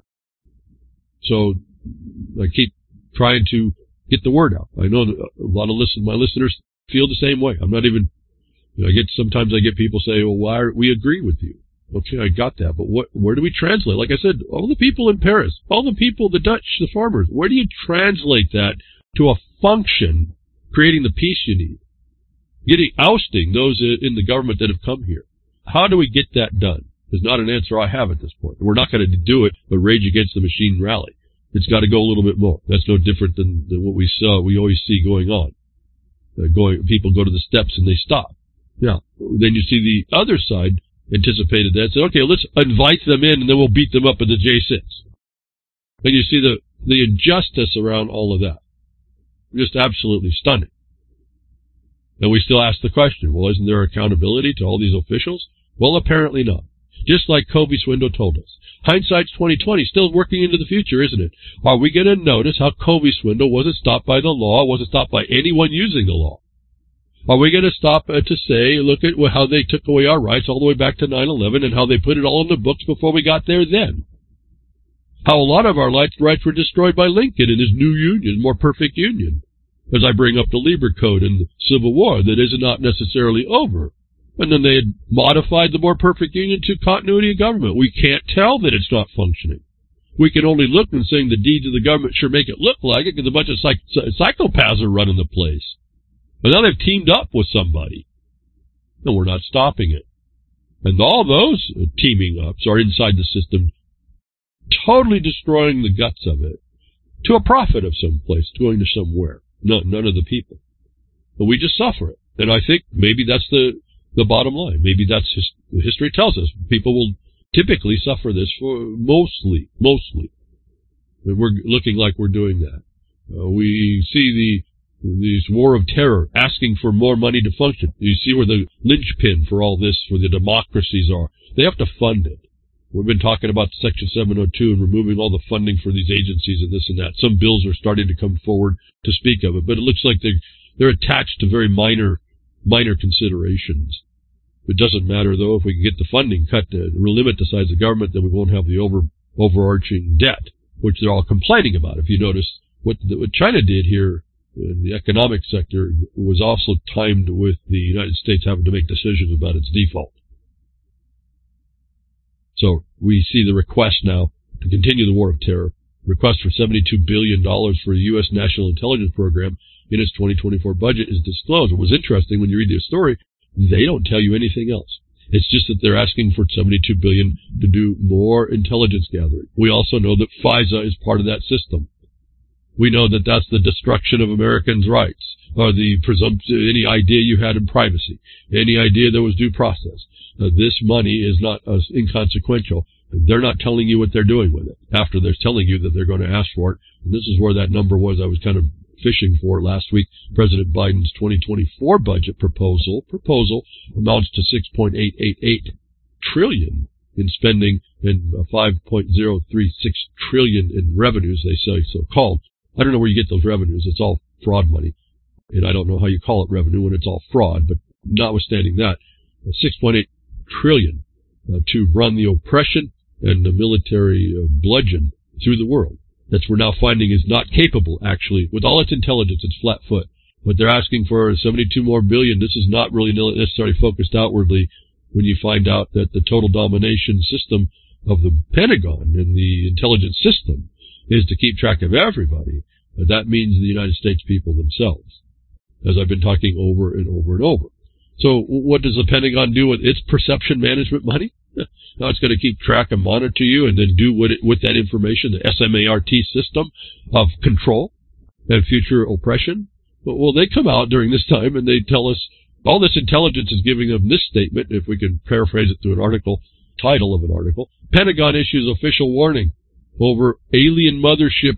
So I keep trying to get the word out. I know that a lot of my listeners feel the same way. I'm not even, sometimes I get people say, well, we agree with you. Okay, I got that, but where do we translate? Like I said, all the people in Paris, all the people, the Dutch, the farmers, where do you translate that to a function, creating the peace you need? Ousting those in the government that have come here. How do we get that done? There's not an answer I have at this point. We're not going to do it, but Rage Against the Machine rally. It's got to go a little bit more. That's no different than what we always see going on. People go to the steps and they stop. Now, then you see the other side anticipated that, said, okay, let's invite them in and then we'll beat them up at the J6. And you see the injustice around all of that. Just absolutely stunning. And we still ask the question, well, isn't there accountability to all these officials? Well, apparently not. Just like Covey Swindle told us. Hindsight's 2020, still working into the future, isn't it? Are we going to notice how Covey Swindle wasn't stopped by the law, wasn't stopped by anyone using the law? Are we going to stop to say, look at how they took away our rights all the way back to 9/11 and how they put it all in the books before we got there then? How a lot of our rights were destroyed by Lincoln in his new union, more perfect union. As I bring up the Lieber Code and the Civil War, that is not necessarily over. And then they had modified the more perfect union to continuity of government. We can't tell that it's not functioning. We can only look and saying the deeds of the government sure make it look like it because a bunch of psychopaths are running the place. But now they've teamed up with somebody. And we're not stopping it. And all those teaming ups are inside the system, totally destroying the guts of it to a profit of some place, going to somewhere. None of the people. But we just suffer it. And I think maybe that's the bottom line. Maybe that's history tells us. People will typically suffer this for mostly. And we're looking like we're doing that. We see this war of terror asking for more money to function. You see where the linchpin for all this, for the democracies are. They have to fund it. We've been talking about Section 702 and removing all the funding for these agencies and this and that. Some bills are starting to come forward to speak of it, but it looks like they're attached to very minor considerations. It doesn't matter, though, if we can get the funding cut to limit the size of government, then we won't have the overarching debt, which they're all complaining about. If you notice, what China did here in the economic sector was also timed with the United States having to make decisions about its default. So we see the request now to continue the war of terror, request for $72 billion for the U.S. National Intelligence Program in its 2024 budget is disclosed. What was interesting when you read the story, they don't tell you anything else. It's just that they're asking for $72 billion to do more intelligence gathering. We also know that FISA is part of that system. We know that that's the destruction of Americans' rights, or the presumption, any idea you had in privacy, any idea there was due process. This money is not inconsequential. They're not telling you what they're doing with it after they're telling you that they're going to ask for it. And this is where that number was I was kind of fishing for last week. President Biden's 2024 budget proposal amounts to $6.888 trillion in spending and $5.036 trillion in revenues, they say so-called. I don't know where you get those revenues. It's all fraud money. And I don't know how you call it revenue when it's all fraud, but notwithstanding that, $6.8 trillion to run the oppression and the military bludgeon through the world. That we're now finding is not capable, actually. With all its intelligence, it's flat foot. What they're asking for is $72 more billion. This is not really necessarily focused outwardly when you find out that the total domination system of the Pentagon and the intelligence system is to keep track of everybody. That means the United States people themselves, as I've been talking over and over and over. So what does the Pentagon do with its perception management money? Now it's going to keep track and monitor you and then do with that information, the SMART system of control and future oppression. Well, they come out during this time and they tell us all this intelligence is giving them this statement, if we can paraphrase it through an article, title of an article. Pentagon issues official warning over alien mothership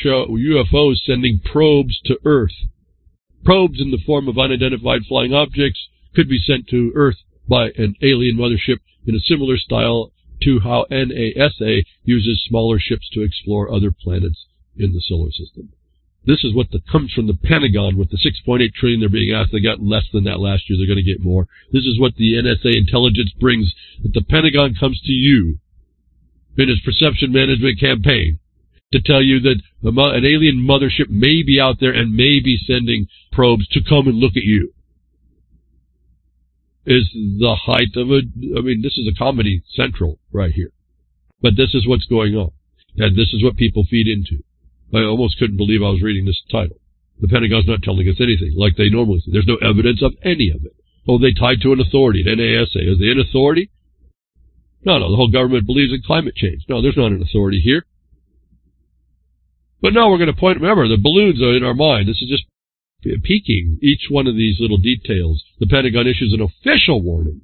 UFOs sending probes to Earth. Probes in the form of unidentified flying objects could be sent to Earth by an alien mothership in a similar style to how NASA uses smaller ships to explore other planets in the solar system. This is what comes from the Pentagon with the $6.8 trillion they're being asked. They got less than that last year. They're going to get more. This is what the NSA intelligence brings, that the Pentagon comes to you in its perception management campaign to tell you that an alien mothership may be out there and may be sending probes to come and look at you. Is the height of this is a Comedy Central right here. But this is what's going on. And this is what people feed into. I almost couldn't believe I was reading this title. The Pentagon's not telling us anything, like they normally say. There's no evidence of any of it. Oh, they tied to an authority, an NASA. Is they an authority? No, the whole government believes in climate change. No, there's not an authority here. But now we're going to point, remember, the balloons are in our mind. This is just peeking each one of these little details. The Pentagon issues an official warning.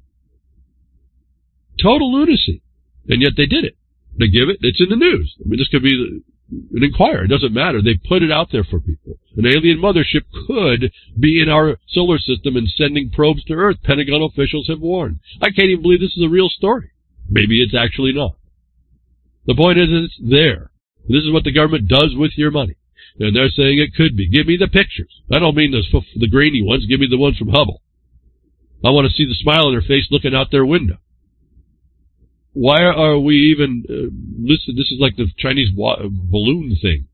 Total lunacy. And yet they did it. They give it. It's in the news. This could be an Inquirer. It doesn't matter. They put it out there for people. An alien mothership could be in our solar system and sending probes to Earth. Pentagon officials have warned. I can't even believe this is a real story. Maybe it's actually not. The point is it's there. This is what the government does with your money. And they're saying it could be. Give me the pictures. I don't mean the grainy ones. Give me the ones from Hubble. I want to see the smile on their face looking out their window. Why are we even listen? This is like the Chinese balloon thing.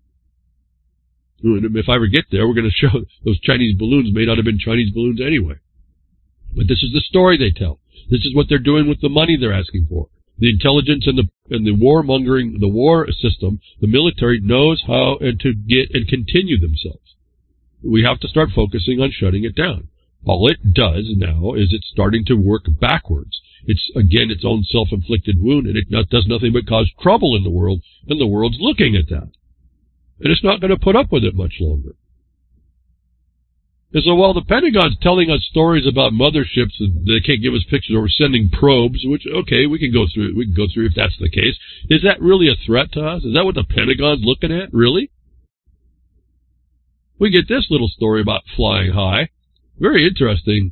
If I ever get there, we're going to show those Chinese balloons may not have been Chinese balloons anyway. But this is the story they tell. This is what they're doing with the money they're asking for. The intelligence and the warmongering, the war system, the military knows how to get and continue themselves. We have to start focusing on shutting it down. All it does now is it's starting to work backwards. It's, again, its own self-inflicted wound, and it does nothing but cause trouble in the world, and the world's looking at that. And it's not going to put up with it much longer. And so while the Pentagon's telling us stories about motherships and they can't give us pictures, or sending probes, which, okay, we can go through if that's the case. Is that really a threat to us? Is that what the Pentagon's looking at? Really? we get this little story about flying high. Very interesting.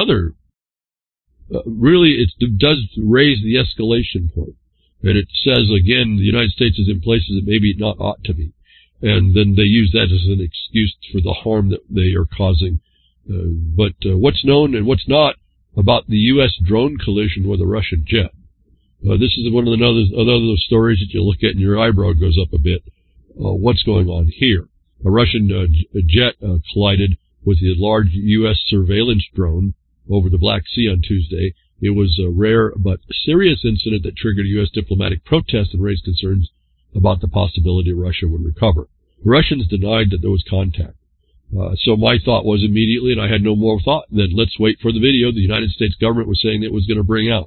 Really, it does raise the escalation point. And it says, again, the United States is in places that maybe it not ought to be. And then they use that as an excuse for the harm that they are causing. But what's known and what's not about the U.S. drone collision with a Russian jet? This is one of the stories that you look at and your eyebrow goes up a bit. What's going on here? A Russian jet collided with a large U.S. surveillance drone over the Black Sea on Tuesday. It was a rare but serious incident that triggered a U.S. diplomatic protest and raised concerns about the possibility Russia would recover. The Russians denied that there was contact. So my thought was immediately, and I had no more thought, than let's wait for the video the United States government was saying it was going to bring out.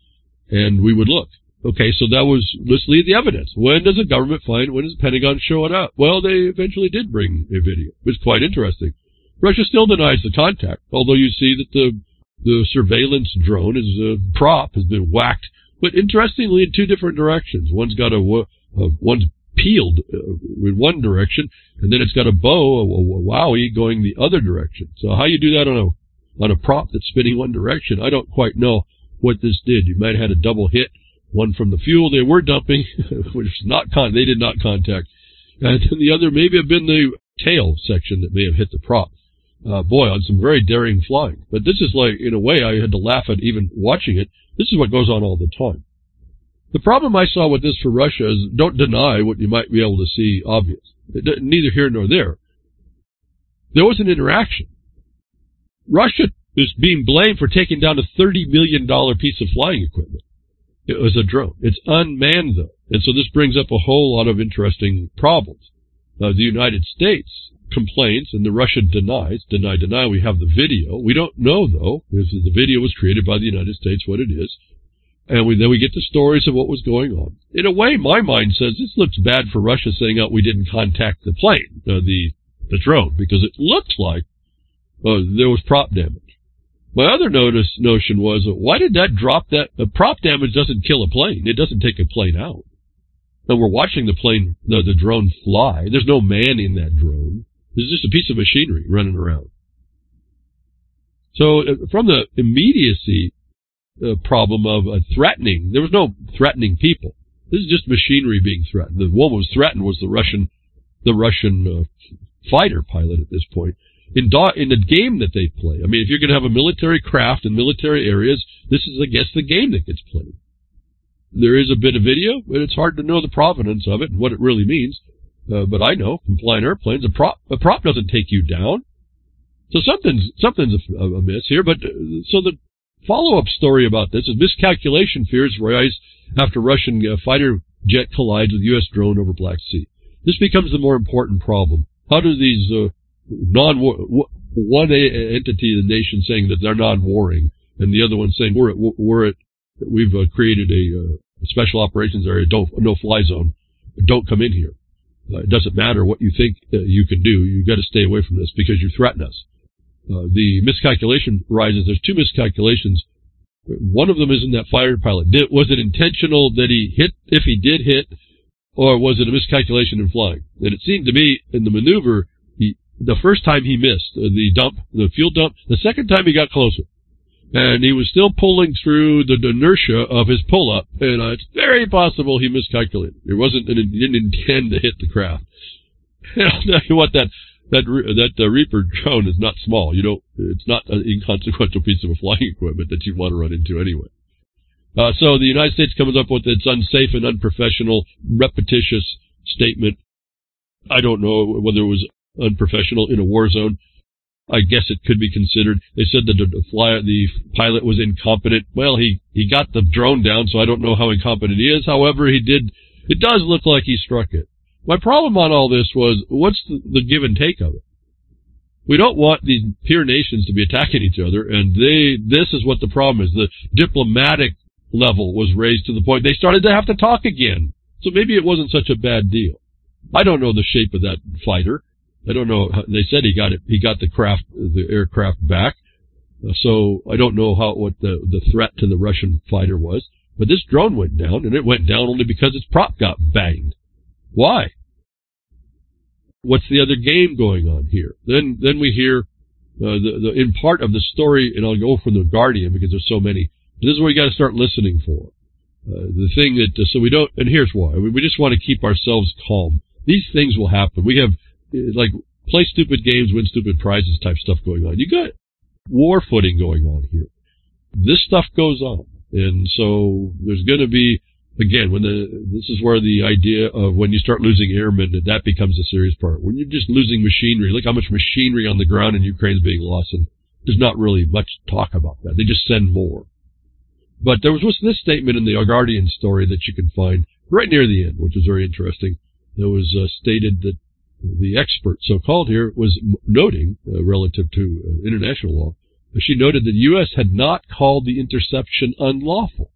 And we would look. Okay, so that was, let's leave the evidence. When does the government find, when does the Pentagon show it out? Well, they eventually did bring a video. It was quite interesting. Russia still denies the contact, although you see that the surveillance drone prop has been whacked, but interestingly in two different directions. One's got one's peeled in one direction, and then it's got a bow, a wowie, going the other direction. So how you do that on a prop that's spinning one direction, I don't quite know what this did. You might have had a double hit, one from the fuel they were dumping, which is they did not contact, and then the other maybe have been the tail section that may have hit the prop. Boy, on some very daring flying. But this is like, in a way, I had to laugh at even watching it. This is what goes on all the time. The problem I saw with this for Russia is don't deny what you might be able to see obvious. Neither here nor there. There was an interaction. Russia is being blamed for taking down a $30 million piece of flying equipment. It was a drone. It's unmanned, though. And so this brings up a whole lot of interesting problems. The United States complains, and the Russia denies. Deny. We have the video. We don't know, though, because the video was created by the United States, what it is. And then we get the stories of what was going on. In a way, my mind says this looks bad for Russia saying, we didn't contact the plane, the drone, because it looks like there was prop damage. My other notion was, why did that drop that? Prop damage doesn't kill a plane. It doesn't take a plane out. And we're watching the drone fly. There's no man in that drone. There's just a piece of machinery running around. So from the immediacy problem of threatening, there was no threatening people. This is just machinery being threatened. The one who was threatened was the Russian fighter pilot at this point. In the game that they play, I mean, if you're going to have a military craft in military areas, this is, I guess, the game that gets played. There is a bit of video, but it's hard to know the provenance of it and what it really means. But I know from flying airplanes, a prop doesn't take you down. So something's amiss here. But so the follow-up story about this is miscalculation fears rise after Russian fighter jet collides with U.S. drone over Black Sea. This becomes the more important problem. How do these one entity, the nation, saying that they're non-warring, and the other one saying we've created a special operations area, no-fly zone, don't come in here. It doesn't matter what you think you can do. You've got to stay away from this because you threaten us. The miscalculation rises. There's two miscalculations. One of them is in that fighter pilot. Was it intentional that he hit, if he did hit, or was it a miscalculation in flying? And it seemed to me in the maneuver, the first time he missed the fuel dump. The second time he got closer. And he was still pulling through the inertia of his pull-up, and it's very possible he miscalculated. He didn't intend to hit the craft. And I'll tell you what, that Reaper drone is not small. It's not an inconsequential piece of flying equipment that you want to run into anyway. So the United States comes up with its unsafe and unprofessional, repetitious statement. I don't know whether it was unprofessional in a war zone. I guess it could be considered. They said that the pilot was incompetent. Well, he got the drone down, so I don't know how incompetent he is. However, it does look like he struck it. My problem on all this was, what's the give and take of it? We don't want these peer nations to be attacking each other, and this is what the problem is. The diplomatic level was raised to the point they started to have to talk again. So maybe it wasn't such a bad deal. I don't know the shape of that fighter. I don't know. They said he got the aircraft back. So I don't know what the threat to the Russian fighter was. But this drone went down, and it went down only because its prop got banged. Why? what's the other game going on here? Then we hear in part of the story, and I'll go from the Guardian because there's so many. This is what we got to start listening for. The thing that so we don't, and here's why: we just want to keep ourselves calm. These things will happen. We have like play stupid games, win stupid prizes type stuff going on. You got war footing going on here. This stuff goes on, and so there's going to be, again, this is where the idea of when you start losing airmen, that becomes a serious part. When you're just losing machinery, look how much machinery on the ground in Ukraine is being lost, and there's not really much talk about that. They just send more. But there was this statement in the Guardian story that you can find right near the end, which is very interesting. There was stated that the expert, so-called here, was noting, relative to international law, she noted that the U.S. had not called the interception unlawful.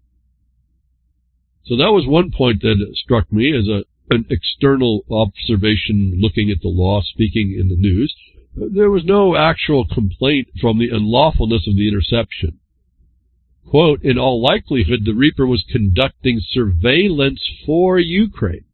So that was one point that struck me as an external observation looking at the law, speaking in the news. There was no actual complaint from the unlawfulness of the interception. Quote, in all likelihood, the Reaper was conducting surveillance for Ukraine.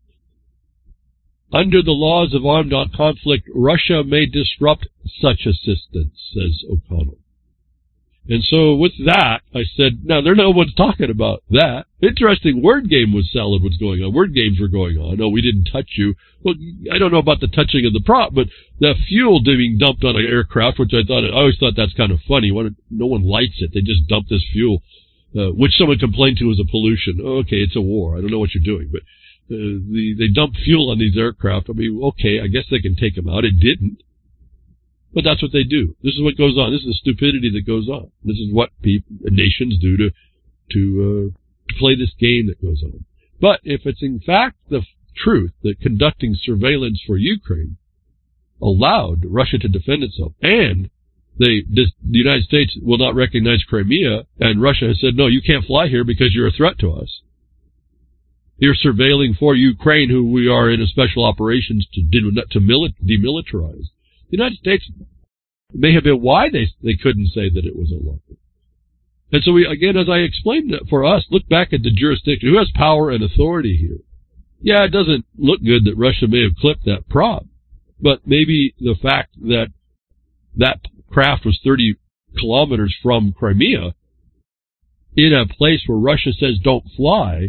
Under the laws of armed conflict, Russia may disrupt such assistance, says O'Connell. And so with that, I said, now no one's talking about that. Interesting word game was salad what's going on. Word games were going on. Oh, we didn't touch you. Well, I don't know about the touching of the prop, but the fuel being dumped on an aircraft, which I always thought that's kind of funny. No one lights it. They just dump this fuel, which someone complained to as a pollution. Okay, it's a war. I don't know what you're doing, but they dump fuel on these aircraft. I mean, okay, I guess they can take them out. It didn't. But that's what they do. This is what goes on. This is the stupidity that goes on. This is what nations do to play this game that goes on. But if it's in fact the truth that conducting surveillance for Ukraine allowed Russia to defend itself, and the United States will not recognize Crimea, and Russia has said, no, you can't fly here because you're a threat to us. You're surveilling for Ukraine, who we are in a special operations to demilitarize. The United States may have been why they couldn't say that it was unlawful. And so we, again, as I explained for us, look back at the jurisdiction. Who has power and authority here? Yeah, it doesn't look good that Russia may have clipped that prop, but maybe the fact that that craft was 30 kilometers from Crimea in a place where Russia says don't fly,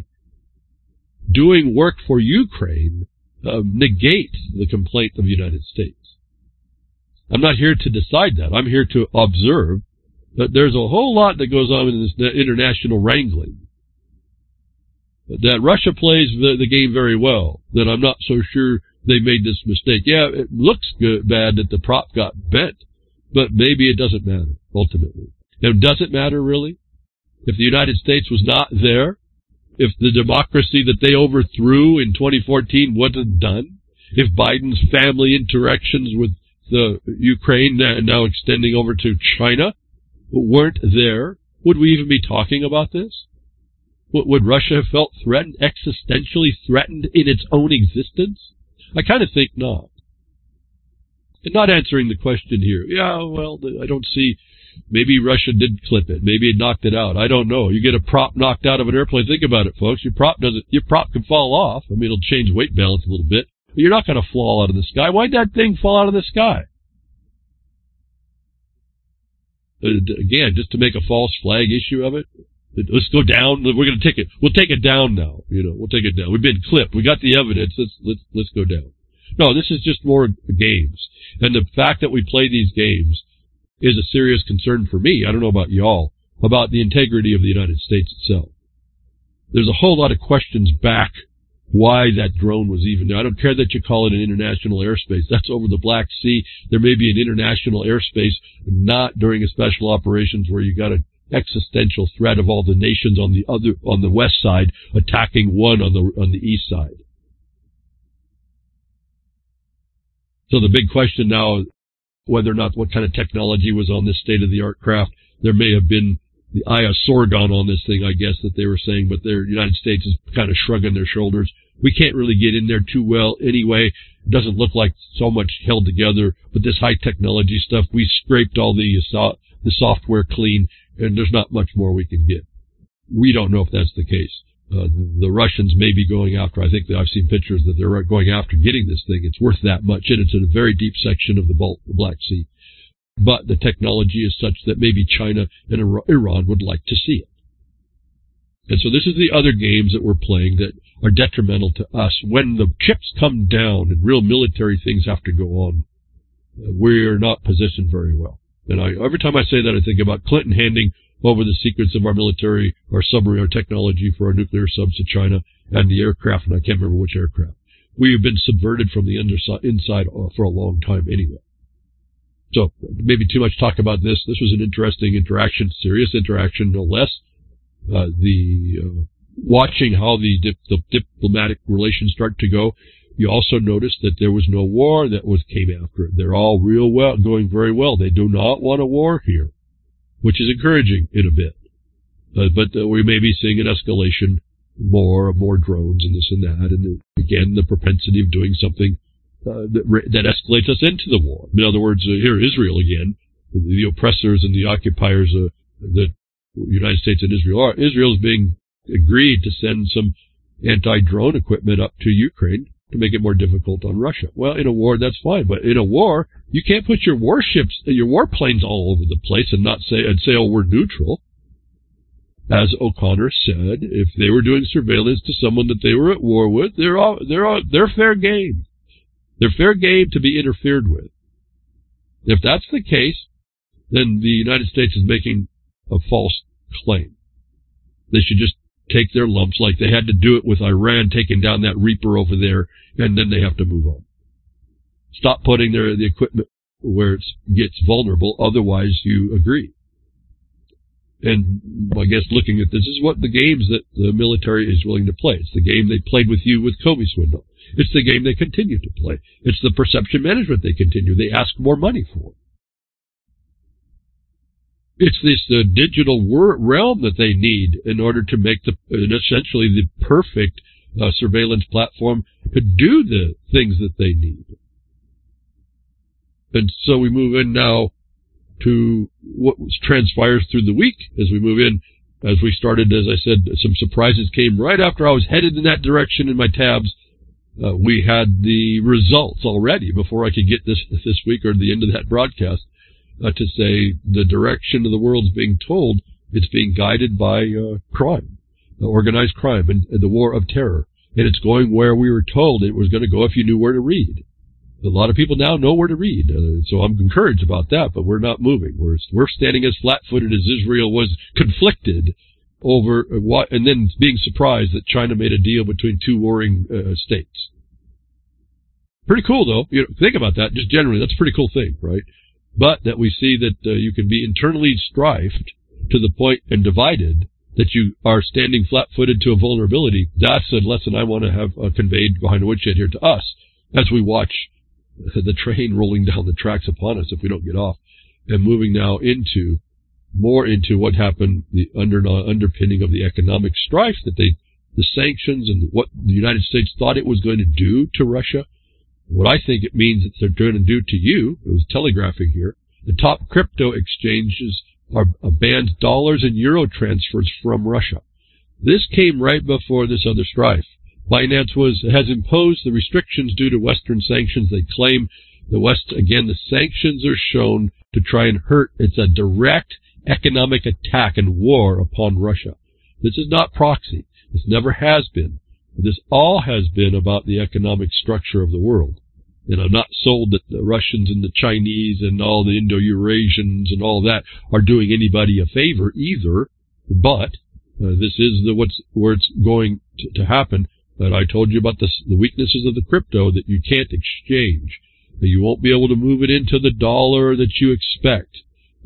doing work for Ukraine negates the complaint of the United States. I'm not here to decide that. I'm here to observe that there's a whole lot that goes on in this international wrangling. That Russia plays the game very well, that I'm not so sure they made this mistake. Yeah, it looks bad that the prop got bent, but maybe it doesn't matter, ultimately. Now, does it matter, really? If the United States was not there, if the democracy that they overthrew in 2014 wasn't done, if Biden's family interactions with the Ukraine now extending over to China weren't there, would we even be talking about this? Would Russia have felt threatened, existentially threatened in its own existence? I kind of think not. And not answering the question here. Yeah, well, I don't see. Maybe Russia did clip it. Maybe it knocked it out. I don't know. You get a prop knocked out of an airplane. Think about it, folks. Your prop can fall off. I mean, it'll change weight balance a little bit. But you're not going to fall out of the sky. Why'd that thing fall out of the sky? Again, just to make a false flag issue of it. Let's go down. We're going to take it. We'll take it down now. We'll take it down. We've been clipped. We got the evidence. Let's go down. No, this is just more games. And the fact that we play these games is a serious concern for me. I don't know about y'all, about the integrity of the United States itself. There's a whole lot of questions back why that drone was even there. I don't care that you call it an international airspace. That's over the Black Sea. There may be an international airspace, not during a special operations where you got an existential threat of all the nations on the west side attacking one on the east side. So the big question now, whether or not what kind of technology was on this state-of-the-art craft, there may have been the eye of Sargon on this thing, I guess, that they were saying, but the United States is kind of shrugging their shoulders. We can't really get in there too well anyway. It doesn't look like so much held together, but this high technology stuff, we scraped all the software clean, and there's not much more we can get. We don't know if that's the case. the Russians may be going after. I think that I've seen pictures that they're going after getting this thing. It's worth that much, and it's in a very deep section of the Black Sea. But the technology is such that maybe China and Iran would like to see it. And so this is the other games that we're playing that are detrimental to us. When the chips come down and real military things have to go on, we're not positioned very well. And every time I say that, I think about Clinton handing over the secrets of our military, our submarine, our technology for our nuclear subs to China and the aircraft, and I can't remember which aircraft. We have been subverted from the inside for a long time anyway. So maybe too much talk about this. This was an interesting interaction, serious interaction, no less. Watching how the diplomatic relations start to go, you also notice that there was no war that came after it. They're all going very well. They do not want a war here, which is encouraging in a bit. But we may be seeing an escalation, more drones and this and that, and again, the propensity of doing something that escalates us into the war. In other words, here Israel again, the oppressors and the occupiers, the United States and Israel are. Israel is being agreed to send some anti-drone equipment up to Ukraine to make it more difficult on Russia. Well, in a war, that's fine, but in a war, you can't put your warships, your warplanes all over the place and say, oh, we're neutral. As O'Connor said, if they were doing surveillance to someone that they were at war with, they're fair game. They're fair game to be interfered with. If that's the case, then the United States is making a false claim. They should just take their lumps like they had to do it with Iran taking down that Reaper over there, and then they have to move on. Stop putting the equipment where it gets vulnerable, otherwise you agree. And I guess looking at this is what the games that the military is willing to play. It's the game they played with you with Comey Swindle. It's the game they continue to play. It's the perception management they continue. They ask more money for. It's this digital realm that they need in order to make essentially the perfect surveillance platform to do the things that they need. And so we move in now to what transpires through the week as we move in. As we started, as I said, some surprises came right after I was headed in that direction in my tabs. We had the results already before I could get this week or the end of that broadcast. To say the direction of the world's being told, it's being guided by crime, organized crime, and the war of terror. And it's going where we were told it was going to go if you knew where to read. A lot of people now know where to read, so I'm encouraged about that, but we're not moving. We're standing as flat-footed as Israel was conflicted over what, and then being surprised that China made a deal between two warring states. Pretty cool, though. Think about that. Just generally, that's a pretty cool thing, right? But that we see that you can be internally strifed to the point and divided that you are standing flat-footed to a vulnerability. That's a lesson I want to have conveyed behind the woodshed here to us as we watch the train rolling down the tracks upon us if we don't get off, and moving now into what happened, the underpinning of the economic strife that the sanctions and what the United States thought it was going to do to Russia. What I think it means that they're going to do to you, it was telegraphing here, the top crypto exchanges are banned dollars and euro transfers from Russia. This came right before this other strife. Binance has imposed the restrictions due to Western sanctions. They claim the West, again, the sanctions are shown to try and hurt. It's a direct economic attack and war upon Russia. This is not proxy. This never has been. This all has been about the economic structure of the world. And I'm not sold that the Russians and the Chinese and all the Indo-Eurasians and all that are doing anybody a favor either. But this is where it's going to happen. But I told you about the weaknesses of the crypto that you can't exchange. That you won't be able to move it into the dollar that you expect.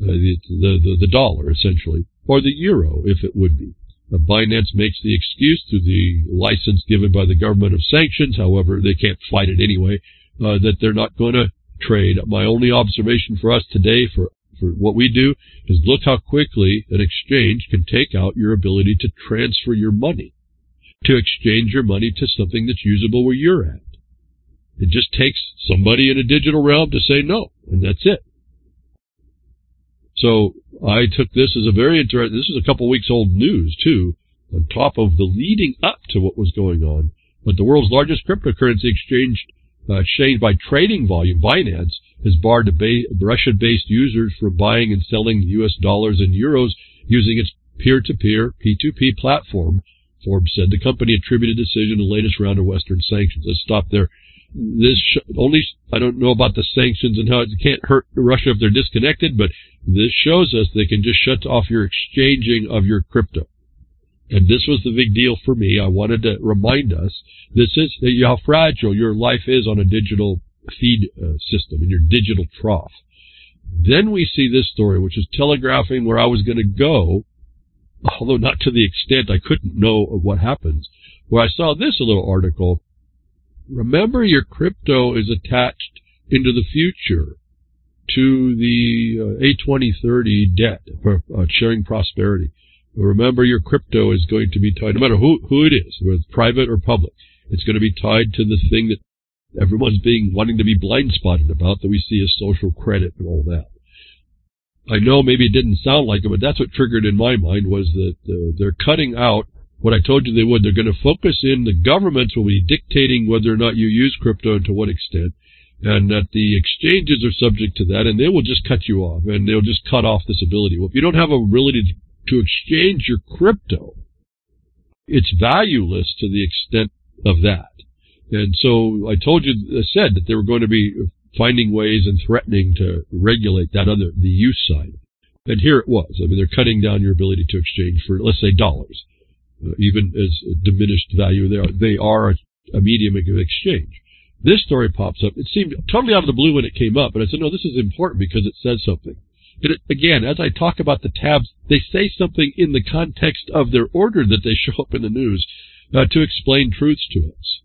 The dollar, essentially. Or the euro, if it would be. Binance makes the excuse through the license given by the government of sanctions. However, they can't fight it anyway, that they're not going to trade. My only observation for us today for what we do is look how quickly an exchange can take out your ability to transfer your money, to exchange your money to something that's usable where you're at. It just takes somebody in a digital realm to say no, and that's it. So I took this as a very interesting, this is a couple weeks old news too, on top of the leading up to what was going on. But the world's largest cryptocurrency exchange by trading volume, Binance, has barred Russian-based users from buying and selling U.S. dollars and euros using its peer-to-peer P2P platform. Forbes said the company attributed the decision to the latest round of Western sanctions. Let's stop there. I don't know about the sanctions and how it can't hurt Russia if they're disconnected, but this shows us they can just shut off your exchanging of your crypto. And this was the big deal for me. I wanted to remind us this is how fragile your life is on a digital feed system, in your digital trough. Then we see this story, which is telegraphing where I was going to go, although not to the extent I couldn't know of what happens, where I saw this little article. Remember, your crypto is attached into the future to the A2030 debt for sharing prosperity. Remember, your crypto is going to be tied, no matter who it is, whether it's private or public, it's going to be tied to the thing that everyone's wanting to be blind spotted about, that we see as social credit and all that. I know maybe it didn't sound like it, but that's what triggered in my mind was that they're cutting out what I told you they would. They're going to focus in, the governments will be dictating whether or not you use crypto and to what extent, and that the exchanges are subject to that, and they will just cut you off, and they'll just cut off this ability. Well, if you don't have a ability to exchange your crypto, it's valueless to the extent of that. And so I said that they were going to be finding ways and threatening to regulate the use side. And here it was. I mean, they're cutting down your ability to exchange for, let's say, dollars, even as diminished value they are a medium of exchange. This story pops up. It seemed totally out of the blue when it came up, but I said, no, this is important because it says something. And again, as I talk about the tabs, they say something in the context of their order that they show up in the news to explain truths to us.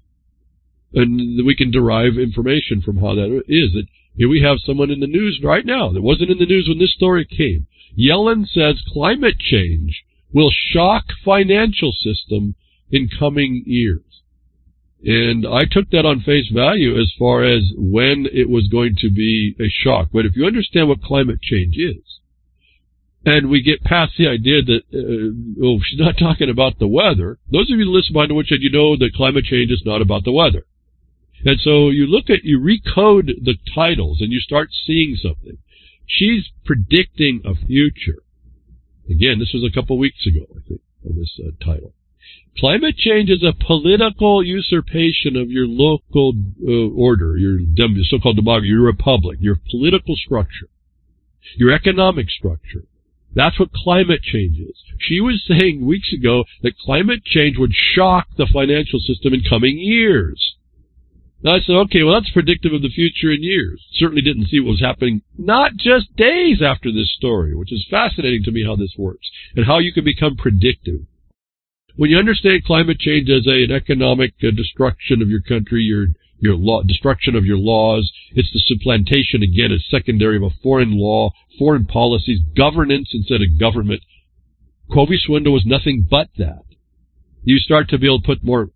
And we can derive information from how that is. That here we have someone in the news right now that wasn't in the news when this story came. Yellen says climate change will shock financial system in coming years. And I took that on face value as far as when it was going to be a shock. But if you understand what climate change is, and we get past the idea that, she's not talking about the weather. Those of you that listen by which you know that climate change is not about the weather. And so you recode the titles and you start seeing something. She's predicting a future. Again, this was a couple weeks ago, I think, on this title. Climate change is a political usurpation of your local order, your so-called democracy, your republic, your political structure, your economic structure. That's what climate change is. She was saying weeks ago that climate change would shock the financial system in coming years. Now I said, okay, well, that's predictive of the future in years. Certainly didn't see what was happening not just days after this story, which is fascinating to me how this works and how you can become predictive. When you understand climate change as an economic destruction of your country, your destruction of your laws, it's the supplantation, again, as secondary of a foreign law, foreign policies, governance instead of government. Covey Swindle was nothing but that. You start to be able to put more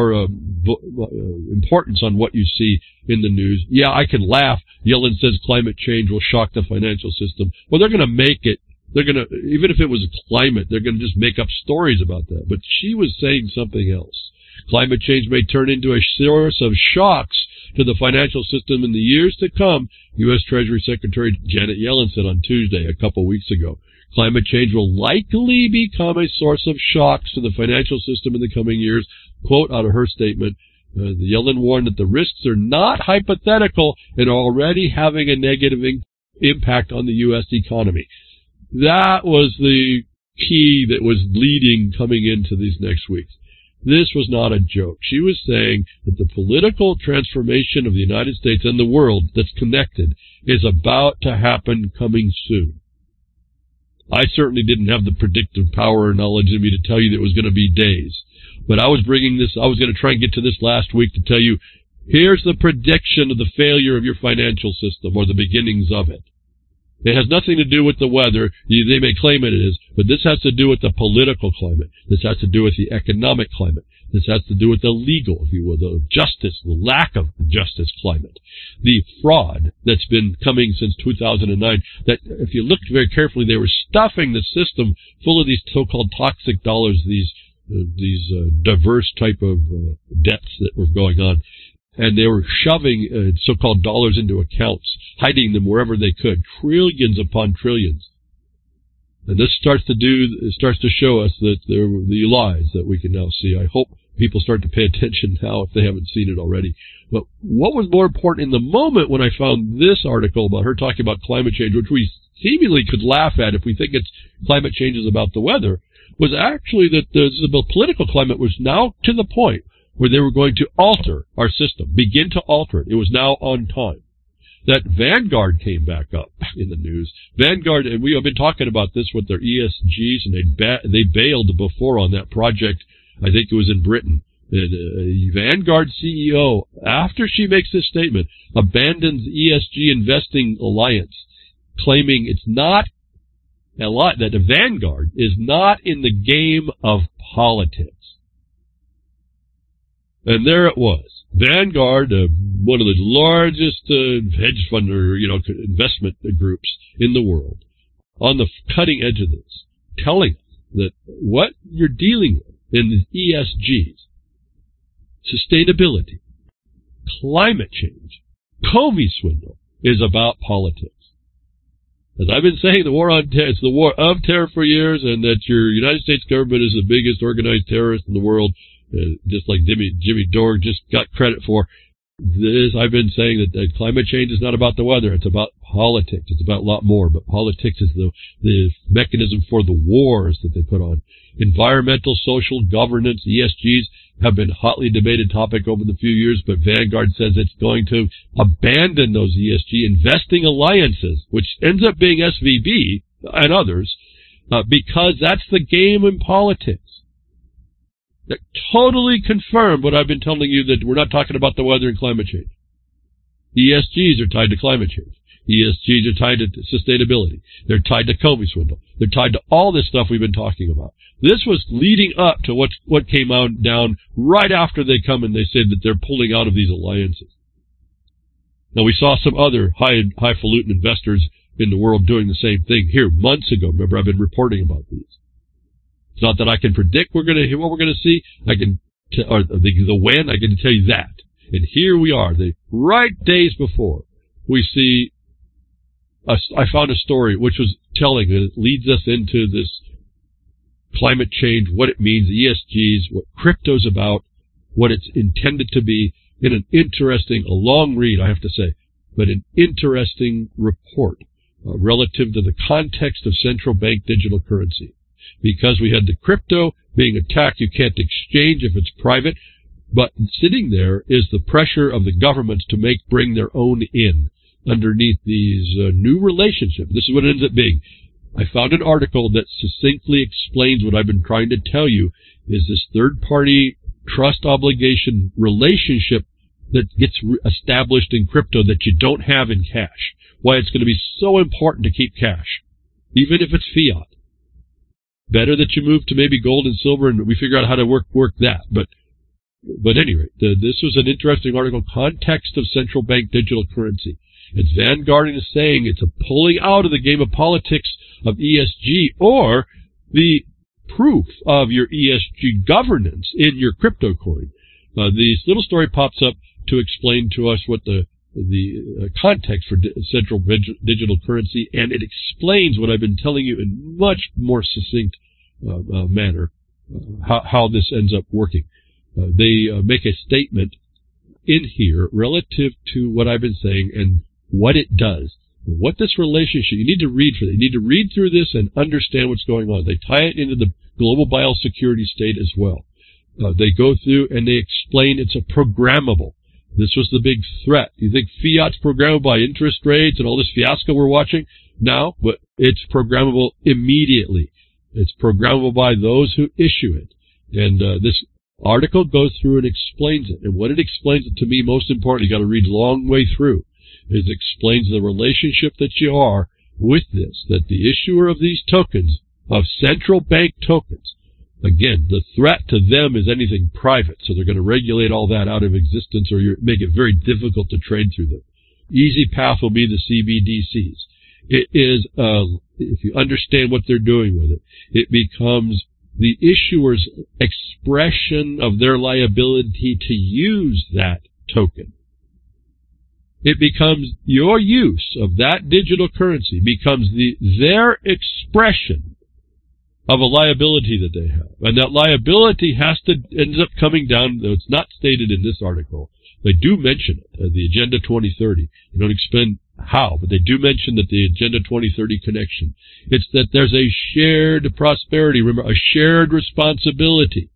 importance on what you see in the news. Yeah, I can laugh. Yellen says climate change will shock the financial system. Well, they're going to make it. Even if it was climate, they're going to just make up stories about that. But she was saying something else. Climate change may turn into a source of shocks to the financial system in the years to come, U.S. Treasury Secretary Janet Yellen said on Tuesday, a couple weeks ago. Climate change will likely become a source of shocks to the financial system in the coming years. Quote out of her statement, the Yellen warned that the risks are not hypothetical and are already having a negative impact on the U.S. economy. That was the key that was leading coming into these next weeks. This was not a joke. She was saying that the political transformation of the United States and the world that's connected is about to happen coming soon. I certainly didn't have the predictive power or knowledge in me to tell you that it was going to be days. But I was going to try and get to this last week to tell you, here's the prediction of the failure of your financial system or the beginnings of it. It has nothing to do with the weather. They may claim it is, but this has to do with the political climate. This has to do with the economic climate. This has to do with the legal, if you will, the justice, the lack of justice climate. The fraud that's been coming since 2009, that if you looked very carefully, they were stuffing the system full of these so-called toxic dollars, these diverse type of debts that were going on. And they were shoving so-called dollars into accounts, hiding them wherever they could, trillions upon trillions. And this starts to show us that there were the lies that we can now see. I hope people start to pay attention now if they haven't seen it already. But what was more important in the moment when I found this article about her talking about climate change, which we seemingly could laugh at if we think it's climate change is about the weather, was actually that the political climate was now to the point where they were going to alter our system, begin to alter it. It was now on time. That Vanguard came back up in the news. Vanguard, and we have been talking about this with their ESGs, and they bailed before on that project. I think it was in Britain. The Vanguard CEO, after she makes this statement, abandons ESG Investing Alliance, claiming it's not that the Vanguard is not in the game of politics. And there it was. Vanguard, one of the largest hedge fund or investment groups in the world, on the cutting edge of this, telling us that what you're dealing with in the ESGs, sustainability, climate change, Comey swindle, is about politics. As I've been saying, it's the war of terror for years, and that your United States government is the biggest organized terrorist in the world. Just like Jimmy Dore just got credit for this. I've been saying that climate change is not about the weather. It's about politics. It's about a lot more. But politics is the mechanism for the wars that they put on. Environmental, social, governance, ESGs have been hotly debated topic over the few years, but Vanguard says it's going to abandon those ESG investing alliances, which ends up being SVB and others, because that's the game in politics. That totally confirmed what I've been telling you, that we're not talking about the weather and climate change. ESGs are tied to climate change. ESGs are tied to sustainability. They're tied to Comey swindle. They're tied to all this stuff we've been talking about. This was leading up to what came out down right after they come and they said that they're pulling out of these alliances. Now, we saw some other highfalutin investors in the world doing the same thing here months ago. Remember, I've been reporting about these. It's not that I can predict what we're going to see. I can, or the when. I can tell you that. And here we are, the right days before we see. I found a story which was telling that it leads us into this climate change, what it means, ESGs, what crypto's about, what it's intended to be, in an interesting, a long read, I have to say, but an interesting report relative to the context of central bank digital currency. Because we had the crypto being attacked, you can't exchange if it's private, but sitting there is the pressure of the governments to bring their own in underneath these new relationships. This is what it ends up being. I found an article that succinctly explains what I've been trying to tell you, is this third-party trust obligation relationship that gets established in crypto that you don't have in cash. Why it's going to be so important to keep cash, even if it's fiat. Better that you move to maybe gold and silver and we figure out how to work that. But at any rate, this was an interesting article, Context of Central Bank Digital Currency. It's Vanguard is saying it's a pulling out of the game of politics of ESG, or the proof of your ESG governance in your crypto coin. This little story pops up to explain to us what the context for central digital currency, and it explains what I've been telling you in much more succinct manner, how this ends up working. They make a statement in here relative to what I've been saying and what it does, what this relationship, you need to read for that. You need to read through this and understand what's going on. They tie it into the global biosecurity state as well. They go through and they explain it's a programmable. This was the big threat. You think fiat's programmable by interest rates and all this fiasco we're watching? No, but it's programmable immediately. It's programmable by those who issue it. And this article goes through and explains it. And what it explains, to me, most importantly, you got to read a long way through, is it explains the relationship that you are with this, that the issuer of these tokens, of central bank tokens, again, the threat to them is anything private, so they're going to regulate all that out of existence or make it very difficult to trade through them. Easy path will be the CBDCs. It is, if you understand what they're doing with it, it becomes the issuer's expression of their liability to use that token. It becomes your use of that digital currency becomes their expression of a liability that they have. And that liability ends up coming down, though it's not stated in this article. They do mention it, the Agenda 2030. They don't explain how, but they do mention that the Agenda 2030 connection. It's that there's a shared prosperity, remember, a shared responsibility.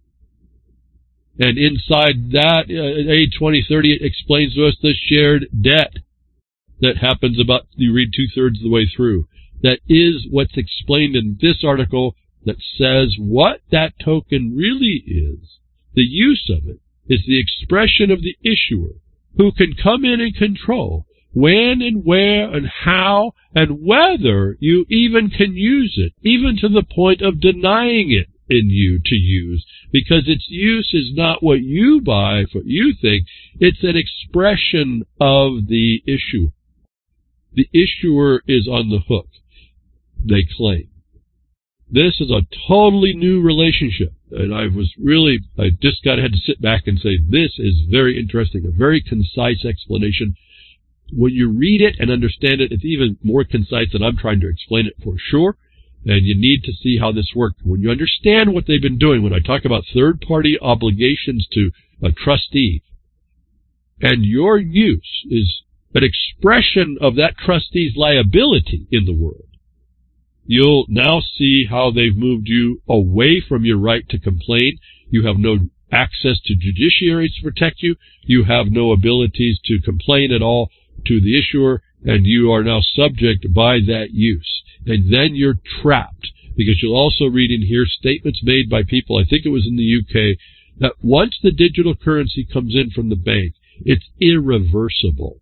And inside that, A 2030, it explains to us the shared debt that happens about, you read 2/3 of the way through. That is what's explained in this article that says what that token really is. The use of it is the expression of the issuer who can come in and control when and where and how and whether you even can use it, even to the point of denying it in you to use, because its use is not what you buy, what you think. It's an expression of the issuer. The issuer is on the hook, they claim. This is a totally new relationship, and I just had to sit back and say, this is very interesting, a very concise explanation. When you read it and understand it, it's even more concise than I'm trying to explain it for sure, and you need to see how this works. When you understand what they've been doing, when I talk about third-party obligations to a trustee, and your use is an expression of that trustee's liability in the world, you'll now see how they've moved you away from your right to complain. You have no access to judiciaries to protect you. You have no abilities to complain at all to the issuer, and you are now subject by that use. And then you're trapped, because you'll also read in here statements made by people, I think it was in the UK, that once the digital currency comes in from the bank, it's irreversible.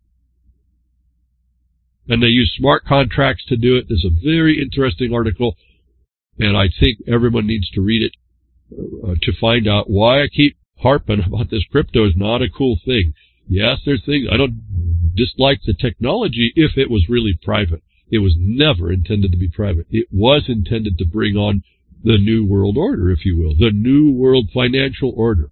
And they use smart contracts to do it. There's a very interesting article, and I think everyone needs to read it to find out why I keep harping about this. Crypto is not a cool thing. Yes, there's things. I don't dislike the technology if it was really private. It was never intended to be private. It was intended to bring on the new world order, if you will, the new world financial order.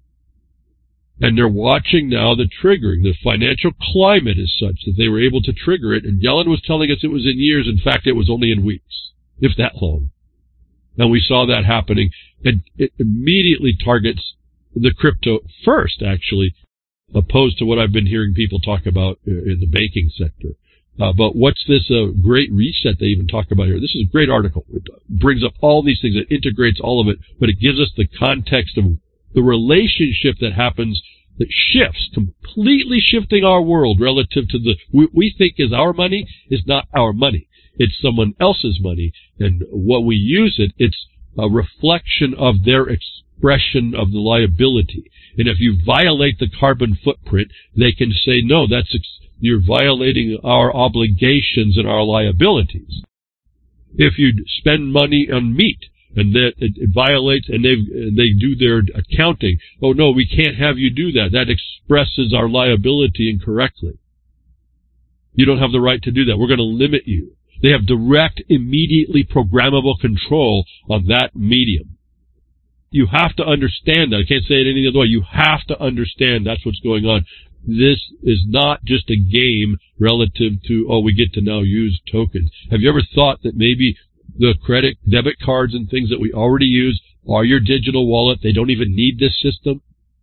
And they're watching now the triggering. The financial climate is such that they were able to trigger it. And Yellen was telling us it was in years. In fact, it was only in weeks, if that long. And we saw that happening. And it immediately targets the crypto first, actually, opposed to what I've been hearing people talk about in the banking sector. But what's this great reset they even talk about here? This is a great article. It brings up all these things. It integrates all of it, but it gives us the context of the relationship that happens, that shifts, completely shifting our world relative to we think is our money is not our money. It's someone else's money. And what we use it's a reflection of their expression of the liability. And if you violate the carbon footprint, they can say, no, you're violating our obligations and our liabilities. If you spend money on meat, and that it violates, and they do their accounting. Oh no, we can't have you do that. That expresses our liability incorrectly. You don't have the right to do that. We're going to limit you. They have direct, immediately programmable control on that medium. You have to understand that. I can't say it any other way. You have to understand that's what's going on. This is not just a game relative to, we get to now use tokens. Have you ever thought that maybe the credit, debit cards and things that we already use are your digital wallet? They don't even need this system.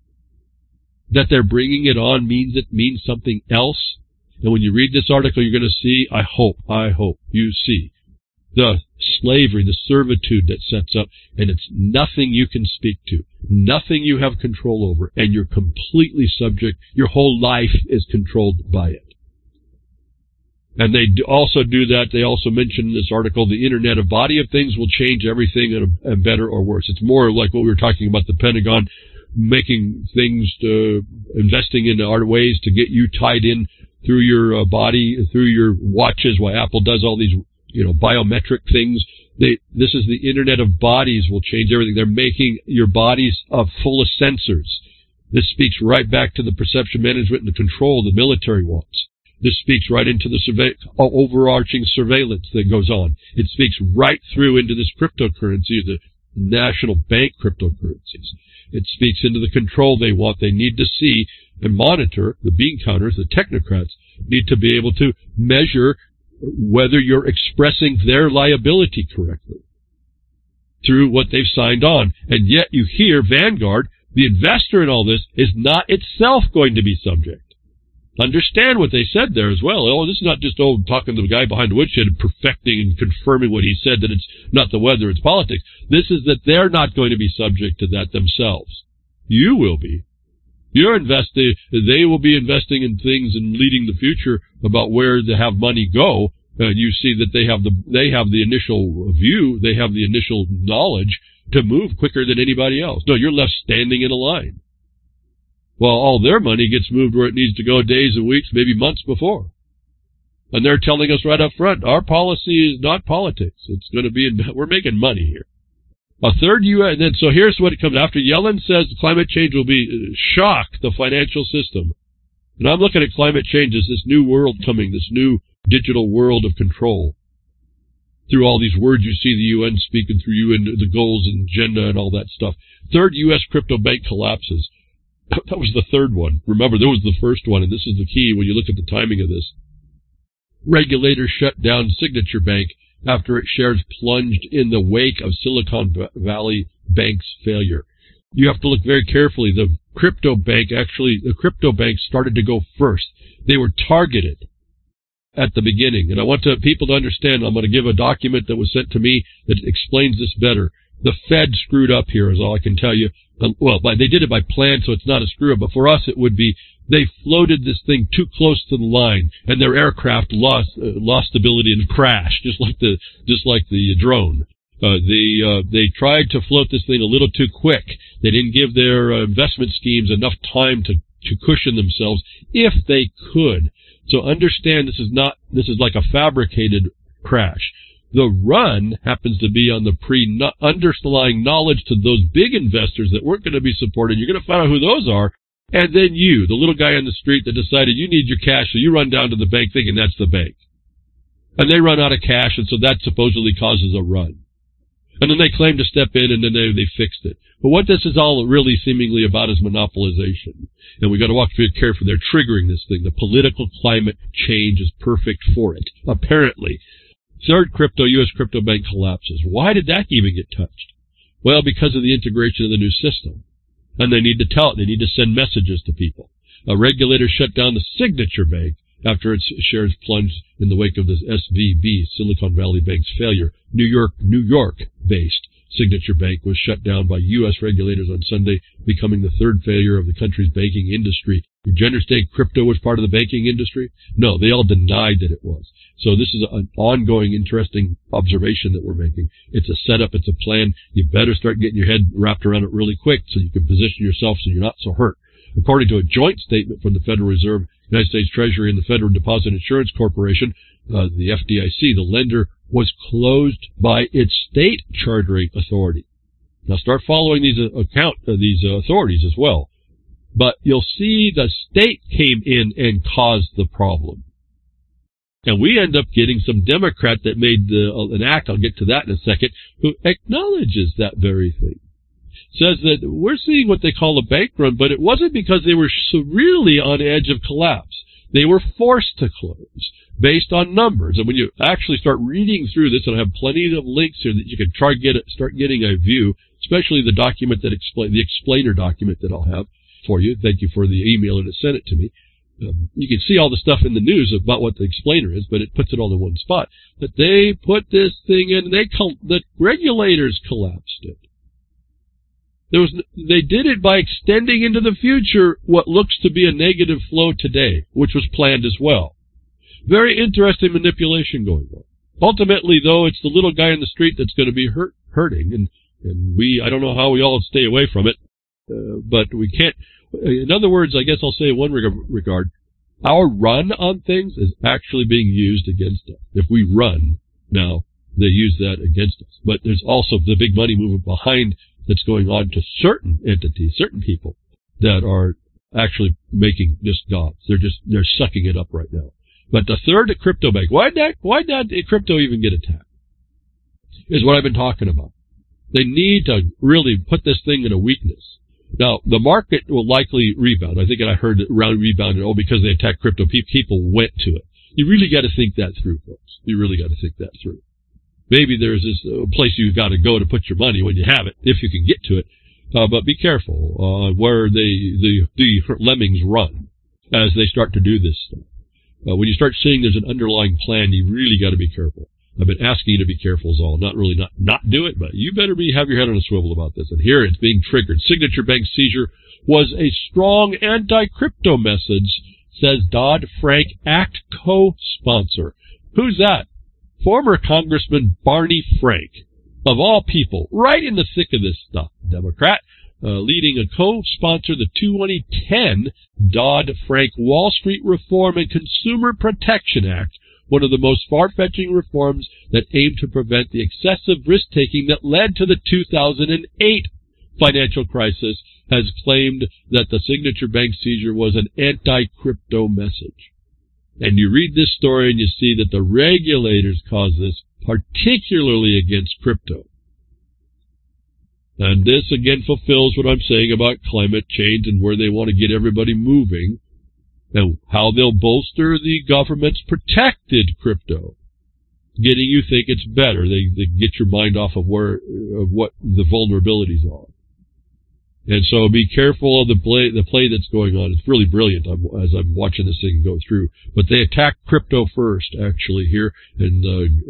That they're bringing it on means something else. And when you read this article, you're going to see, I hope you see the slavery, the servitude that sets up, and it's nothing you can speak to, nothing you have control over, and you're completely subject. Your whole life is controlled by it. And they also do that. They also mention in this article the Internet of Body of Things will change everything and better or worse. It's more like what we were talking about, the Pentagon making things, investing in ways to get you tied in through your body, through your watches, why Apple does all these, biometric things. This is the Internet of Bodies will change everything. They're making your bodies full of sensors. This speaks right back to the perception management and the control the military wants. This speaks right into the overarching surveillance that goes on. It speaks right through into this cryptocurrency, the national bank cryptocurrencies. It speaks into the control they want. They need to see and monitor. The bean counters, the technocrats, need to be able to measure whether you're expressing their liability correctly through what they've signed on. And yet you hear Vanguard, the investor in all this, is not itself going to be subject. Understand what they said there as well. Oh, this is not just talking to the guy behind the woodshed and perfecting and confirming what he said, that it's not the weather, it's politics. This is that they're not going to be subject to that themselves. You will be. You're investing, they will be investing in things and leading the future about where to have money go. And you see that they have the initial view, they have the initial knowledge to move quicker than anybody else. No, you're left standing in a line. Well, all their money gets moved where it needs to go days and weeks, maybe months before. And they're telling us right up front, our policy is not politics. It's going to be, we're making money here. A third U.S., and then, so here's what it comes after. Yellen says climate change will be shock the financial system. And I'm looking at climate change as this new world coming, this new digital world of control. Through all these words you see the UN speaking through UN, the goals and agenda and all that stuff. Third U.S. crypto bank collapses. That was the third one. Remember, there was the first one, and this is the key when you look at the timing of this. Regulators shut down Signature Bank after its shares plunged in the wake of Silicon Valley Bank's failure. You have to look very carefully. The crypto banks started to go first. They were targeted at the beginning. And I want people to understand, I'm going to give a document that was sent to me that explains this better. The Fed screwed up here is all I can tell you. Well, they did it by plan, so it's not a screw up. But for us, it would be they floated this thing too close to the line, and their aircraft lost stability and crashed, just like the drone. They tried to float this thing a little too quick. They didn't give their investment schemes enough time to cushion themselves if they could. So understand this is like a fabricated crash. The run happens to be on the underlying knowledge to those big investors that weren't going to be supported. You're going to find out who those are. And then you, the little guy on the street that decided you need your cash, so you run down to the bank thinking that's the bank. And they run out of cash, and so that supposedly causes a run. And then they claim to step in, and then they fixed it. But what this is all really seemingly about is monopolization. And we've got to walk very carefully. They're triggering this thing. The political climate change is perfect for it, apparently. Third U.S. crypto bank collapses. Why did that even get touched? Well, because of the integration of the new system. And they need to tell it. They need to send messages to people. A regulator shut down the Signature Bank after its shares plunged in the wake of this SVB, Silicon Valley Bank's failure. New York-based Signature Bank was shut down by U.S. regulators on Sunday, becoming the third failure of the country's banking industry. Did you understand crypto was part of the banking industry? No, they all denied that it was. So this is an ongoing, interesting observation that we're making. It's a setup. It's a plan. You better start getting your head wrapped around it really quick so you can position yourself so you're not so hurt. According to a joint statement from the Federal Reserve, United States Treasury, and the Federal Deposit Insurance Corporation, the FDIC, the lender was closed by its state chartering authority. Now start following these authorities as well. But you'll see the state came in and caused the problem. And we end up getting some Democrat that made an act, I'll get to that in a second, who acknowledges that very thing. Says that we're seeing what they call a bank run, but it wasn't because they were severely on edge of collapse. They were forced to close based on numbers. And when you actually start reading through this, and I have plenty of links here that you can start getting a view, especially the document the explainer document that I'll have for you. Thank you for the emailer that sent it to me. You can see all the stuff in the news about what the explainer is, but it puts it all in one spot. But they put this thing in, and the regulators collapsed it. They did it by extending into the future what looks to be a negative flow today, which was planned as well. Very interesting manipulation going on. Ultimately, though, it's the little guy in the street that's going to be hurting, and I don't know how we all stay away from it, but we can't. In other words, I guess I'll say in one regard, our run on things is actually being used against us. If we run now, they use that against us. But there's also the big money movement behind that's going on to certain entities, certain people that are actually making this gods. They're sucking it up right now. But the third crypto bank, why'd that crypto even get attacked? Is what I've been talking about. They need to really put this thing in a weakness. Now, the market will likely rebound. I think I heard it rebounded, because they attacked crypto, people went to it. You really got to think that through, folks. You really got to think that through. Maybe there's this place you've got to go to put your money when you have it, if you can get to it. But be careful where the lemmings run as they start to do this stuff. When you start seeing there's an underlying plan, you really got to be careful. I've been asking you to be careful is all. Not really not do it, but you better have your head on a swivel about this. And here it's being triggered. Signature Bank seizure was a strong anti-crypto message, says Dodd-Frank Act co-sponsor. Who's that? Former Congressman Barney Frank, of all people, right in the thick of this stuff, Democrat, leading a co-sponsor the 2010 Dodd-Frank Wall Street Reform and Consumer Protection Act, one of the most far-fetching reforms that aim to prevent the excessive risk-taking that led to the 2008 financial crisis, has claimed that the Signature Bank seizure was an anti-crypto message. And you read this story and you see that the regulators caused this, particularly against crypto. And this again fulfills what I'm saying about climate change and where they want to get everybody moving, and how they'll bolster the government's protected crypto, getting you think it's better. They get your mind off of what the vulnerabilities are. And so be careful of the play that's going on. It's really brilliant as I'm watching this thing go through. But they attacked crypto first, actually, here. And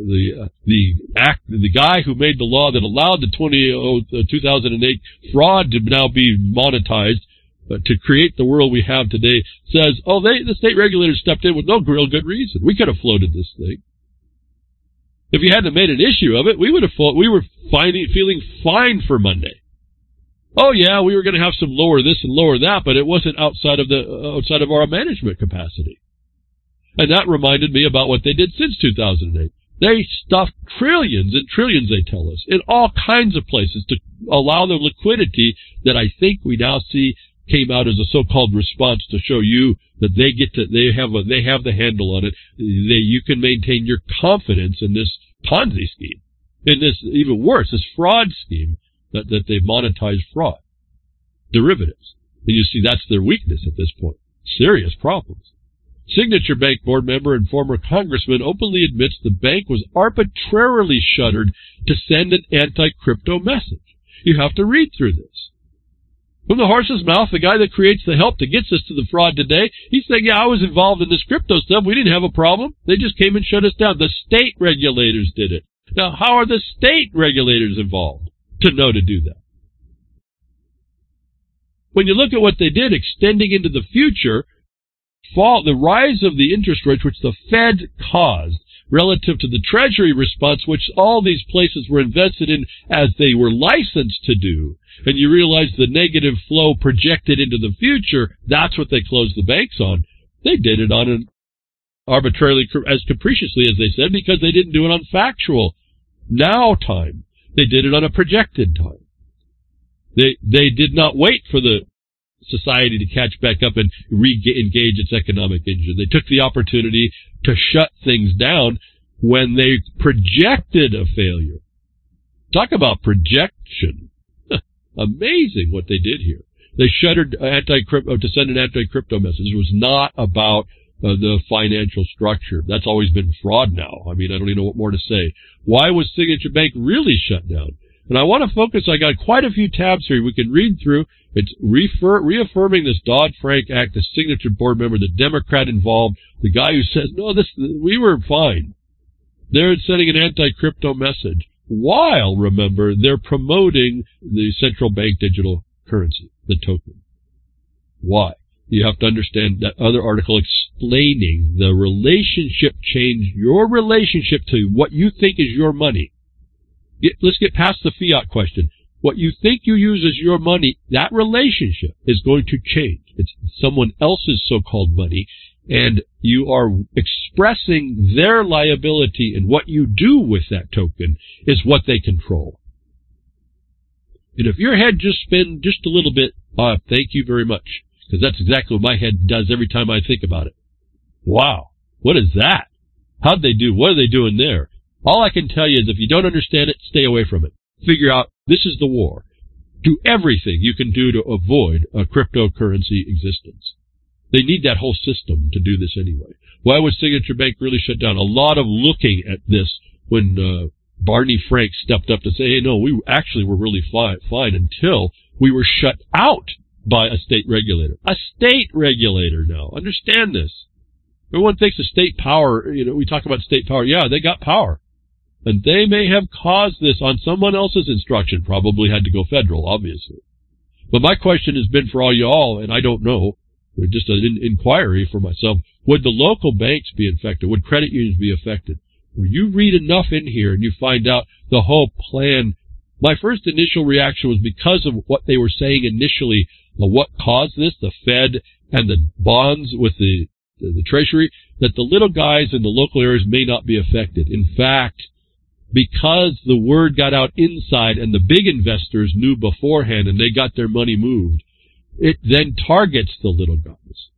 the guy who made the law that allowed the 2008 fraud to now be monetized, to create the world we have today, says, the state regulators stepped in with no real good reason. We could have floated this thing. If you hadn't made an issue of it, we were feeling fine for Monday. Oh yeah, we were going to have some lower this and lower that, but it wasn't outside of our management capacity. And that reminded me about what they did since 2008. They stuffed trillions and trillions, they tell us, in all kinds of places to allow the liquidity that I think we now see came out as a so-called response to show you that they have the handle on it. You can maintain your confidence in this Ponzi scheme, in this even worse, this fraud scheme. That they've monetized fraud, derivatives. And you see that's their weakness at this point. Serious problems. Signature Bank board member and former congressman openly admits the bank was arbitrarily shuttered to send an anti-crypto message. You have to read through this. From the horse's mouth, the guy that creates the help that gets us to the fraud today, he's saying, I was involved in this crypto stuff. We didn't have a problem. They just came and shut us down. The state regulators did it. Now, how are the state regulators involved to know to do that? When you look at what they did, extending into the future, the rise of the interest rates, which the Fed caused, relative to the Treasury response, which all these places were invested in as they were licensed to do, and you realize the negative flow projected into the future, that's what they closed the banks on. They did it on an arbitrarily, as capriciously as they said, because they didn't do it on factual now time. They did it on a projected time. They did not wait for the society to catch back up and re-engage its economic engine. They took the opportunity to shut things down when they projected a failure. Talk about projection. Amazing what they did here. They shuttered anti-crypto to send an anti-crypto message. It was not about the financial structure. That's always been fraud now. I mean, I don't even know what more to say. Why was Signature Bank really shut down? And I want to focus, I got quite a few tabs here we can read through. It's reaffirming this Dodd-Frank Act, the Signature board member, the Democrat involved, the guy who says, no, we were fine. They're sending an anti-crypto message while, remember, they're promoting the central bank digital currency, the token. Why? You have to understand that other article explaining the relationship change, your relationship to what you think is your money. Let's get past the fiat question. What you think you use as your money, that relationship is going to change. It's someone else's so-called money, and you are expressing their liability, and what you do with that token is what they control. And if your head just spins just a little bit, thank you very much, because that's exactly what my head does every time I think about it. Wow, what is that? How'd they do? What are they doing there? All I can tell you is if you don't understand it, stay away from it. Figure out This is the war. Do everything you can do to avoid a cryptocurrency existence. They need that whole system to do this anyway. Why was Signature Bank really shut down? A lot of looking at this when Barney Frank stepped up to say, hey, no, we actually were really fine until we were shut out by a state regulator. A state regulator now. Understand this. Everyone thinks the state power, we talk about state power. Yeah, they got power. And they may have caused this on someone else's instruction. Probably had to go federal, obviously. But my question has been for all y'all, and I don't know, just an inquiry for myself, would the local banks be affected? Would credit unions be affected? When you read enough in here and you find out the whole plan, my first initial reaction was because of what they were saying initially, what caused this, the Fed and the bonds with the Treasury, that the little guys in the local areas may not be affected. In fact, because the word got out inside and the big investors knew beforehand and they got their money moved, it then targets the little guys.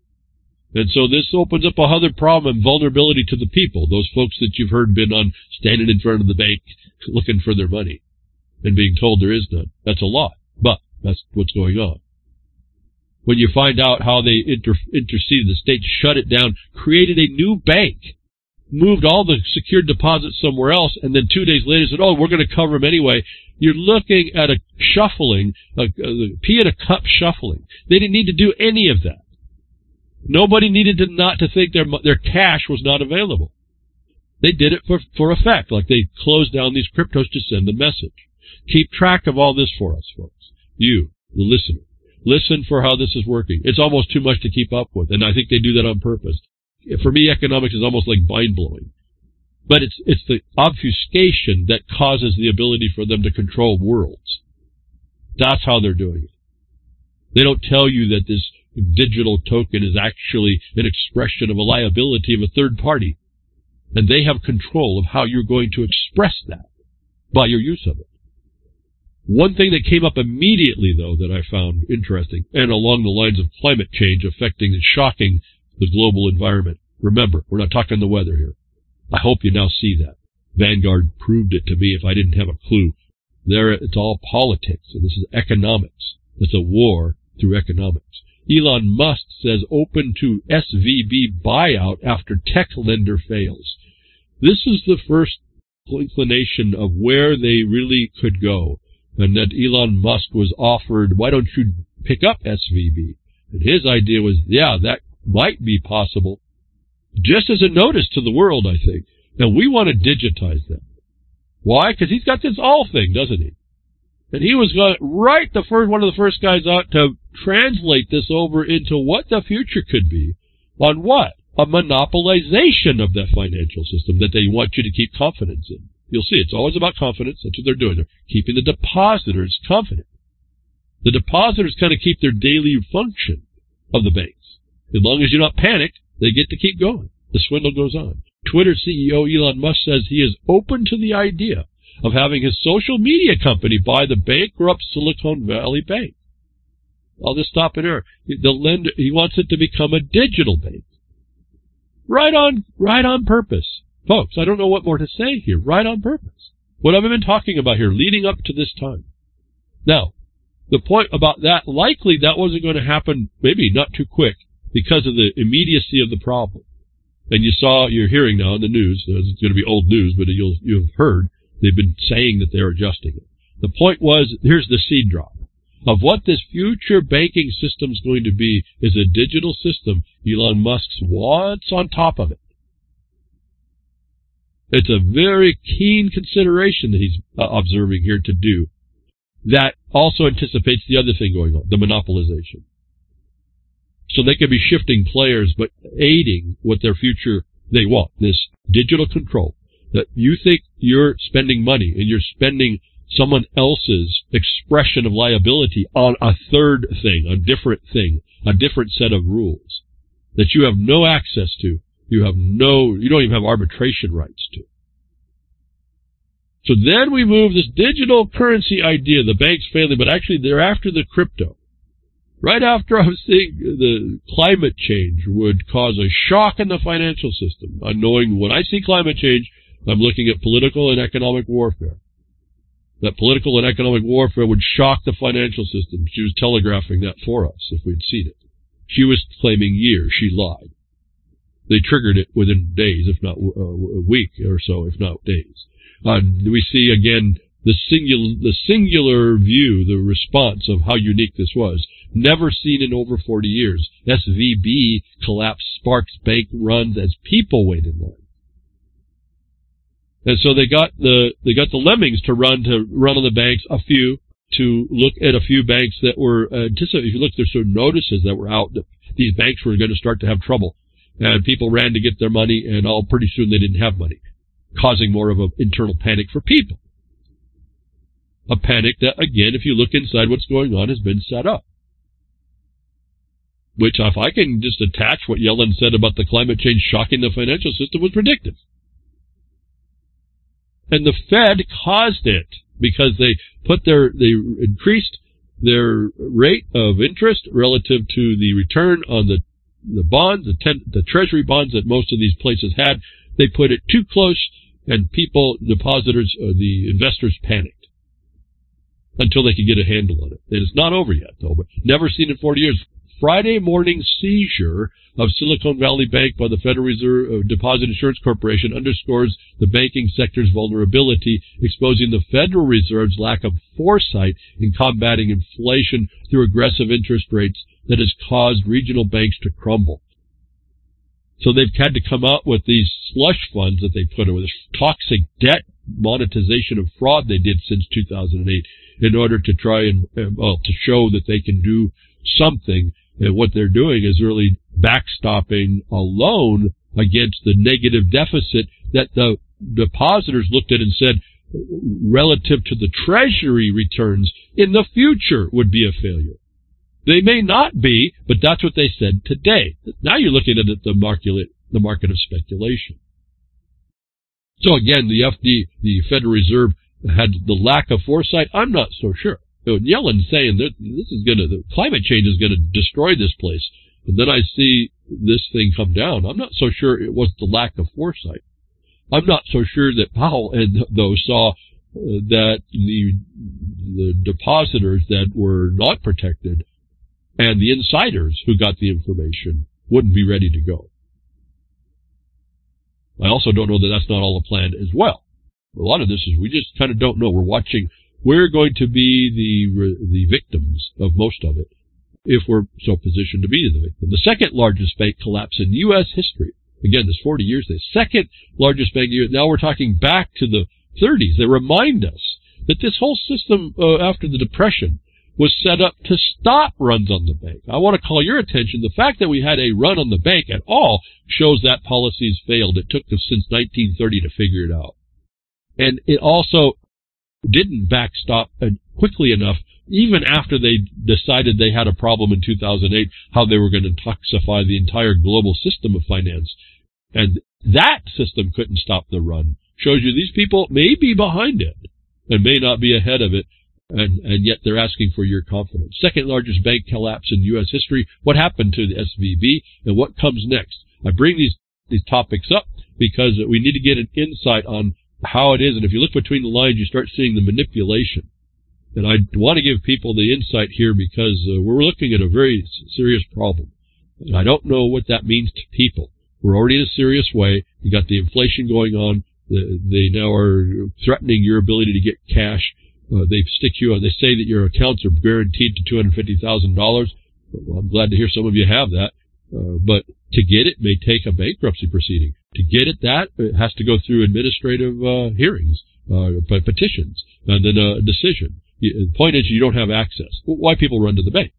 And so this opens up another problem and vulnerability to the people, those folks that you've heard been on standing in front of the bank looking for their money and being told there is none. That's a lot, but that's what's going on. When you find out how they interceded, the state shut it down, created a new bank, moved all the secured deposits somewhere else, and then 2 days later said, oh, we're going to cover them anyway. You're looking at a shuffling, a pea in a cup shuffling. They didn't need to do any of that. Nobody needed to think their cash was not available. They did it for effect, like they closed down these cryptos to send the message. Keep track of all this for us, folks. You, the listener. Listen for how this is working. It's almost too much to keep up with, and I think they do that on purpose. For me, economics is almost like mind-blowing. But it's the obfuscation that causes the ability for them to control worlds. That's how they're doing it. They don't tell you that this digital token is actually an expression of a liability of a third party. And they have control of how you're going to express that by your use of it. One thing that came up immediately, though, that I found interesting, and along the lines of climate change affecting and shocking the global environment. Remember, we're not talking the weather here. I hope you now see that. Vanguard proved it to me if I didn't have a clue. There, it's all politics, and this is economics. It's a war through economics. Elon Musk says open to SVB buyout after tech lender fails. This is the first inclination of where they really could go, and that Elon Musk was offered, why don't you pick up SVB? And his idea was, yeah, that might be possible, just as a notice to the world, I think. Now, we want to digitize that. Why? Because he's got this all thing, doesn't he? And he was one of the first guys out to translate this over into what the future could be. On what? A monopolization of that financial system that they want you to keep confidence in. You'll see, it's always about confidence. That's what they're doing. They're keeping the depositors confident. The depositors kind of keep their daily function of the banks. As long as you're not panicked, they get to keep going. The swindle goes on. Twitter CEO Elon Musk says he is open to the idea of having his social media company buy the bankrupt Silicon Valley Bank. I'll just stop it here. He wants it to become a digital bank. Right on purpose. Folks, I don't know what more to say here. Right on purpose. What have I been talking about here leading up to this time? Now, the point about that, likely that wasn't going to happen, maybe not too quick, because of the immediacy of the problem. And you're hearing now in the news, it's going to be old news, but you've heard, they've been saying that they're adjusting it. The point was, here's the seed drop. Of what this future banking system is going to be is a digital system Elon Musk wants on top of it. It's a very keen consideration that he's observing here to do. That also anticipates the other thing going on, the monopolization. So they could be shifting players, but aiding what their future they want, this digital control. That you think you're spending money and you're spending someone else's expression of liability on a third thing, a different set of rules that you have no access to. You don't even have arbitration rights to. So then we move this digital currency idea, the banks failing, but actually they're after the crypto. Right after I was saying the climate change would cause a shock in the financial system, knowing when I see climate change, I'm looking at political and economic warfare. that political and economic warfare would shock the financial system. She was telegraphing that for us if we'd seen it. She was claiming years. She lied. They triggered it within days, if not a week or so, if not days. We see again the singular view, the response of how unique this was. Never seen in over 40 years. SVB collapsed Sparks Bank runs as people waited in line. And so they got the lemmings to run on the banks, to look at a few banks that were anticipated. If you look, there's sort of notices that were out that these banks were going to start to have trouble. And people ran to get their money, and pretty soon they didn't have money, causing more of an internal panic for people. A panic that, again, if you look inside what's going on, has been set up. Which, if I can just attach what Yellen said about the climate change shocking the financial system, was predictive. And the Fed caused it because they increased their rate of interest relative to the return on the bonds, the treasury bonds that most of these places had. They put it too close, and depositors, the investors panicked until they could get a handle on it. And it's not over yet, though, but never seen in 40 years. Friday morning seizure of Silicon Valley Bank by the Federal Reserve Deposit Insurance Corporation underscores the banking sector's vulnerability, exposing the Federal Reserve's lack of foresight in combating inflation through aggressive interest rates that has caused regional banks to crumble. So they've had to come out with these slush funds that they put in, with this toxic debt monetization of fraud they did since 2008 in order to try and, to show that they can do something. And what they're doing is really backstopping a loan against the negative deficit that the depositors looked at and said, relative to the Treasury returns in the future, would be a failure. They may not be, but that's what they said today. Now you're looking at the market of speculation. So again, the Federal Reserve had the lack of foresight. I'm not so sure. Yellen's saying that the climate change is going to destroy this place. And then I see this thing come down. I'm not so sure it was the lack of foresight. I'm not so sure that Powell saw that the depositors that were not protected and the insiders who got the information wouldn't be ready to go. I also don't know that that's not all a plan as well. A lot of this is we just kind of don't know. We're watching. We're going to be the victims of most of it if we're so positioned to be the victim. The second largest bank collapse in U.S. history. Again, this 40 years, the second largest bank. Now we're talking back to the 30s. They remind us that this whole system after the Depression was set up to stop runs on the bank. I want to call your attention. The fact that we had a run on the bank at all shows that policies failed. It took us since 1930 to figure it out. And it also didn't backstop quickly enough, even after they decided they had a problem in 2008, how they were going to toxify the entire global system of finance. And that system couldn't stop the run. Shows you these people may be behind it and may not be ahead of it, and yet they're asking for your confidence. Second largest bank collapse in U.S. history. What happened to the SVB and what comes next? I bring these topics up because we need to get an insight on how it is. And if you look between the lines, you start seeing the manipulation. And I want to give people the insight here because we're looking at a very serious problem. And I don't know what that means to people. We're already in a serious way. You got the inflation going on. They now are threatening your ability to get cash. They stick you on. They say that your accounts are guaranteed to $250,000. Well, I'm glad to hear some of you have that. But to get it may take a bankruptcy proceeding. To get it, it has to go through administrative hearings, petitions, and then a decision. The point is you don't have access. Why people run to the bank?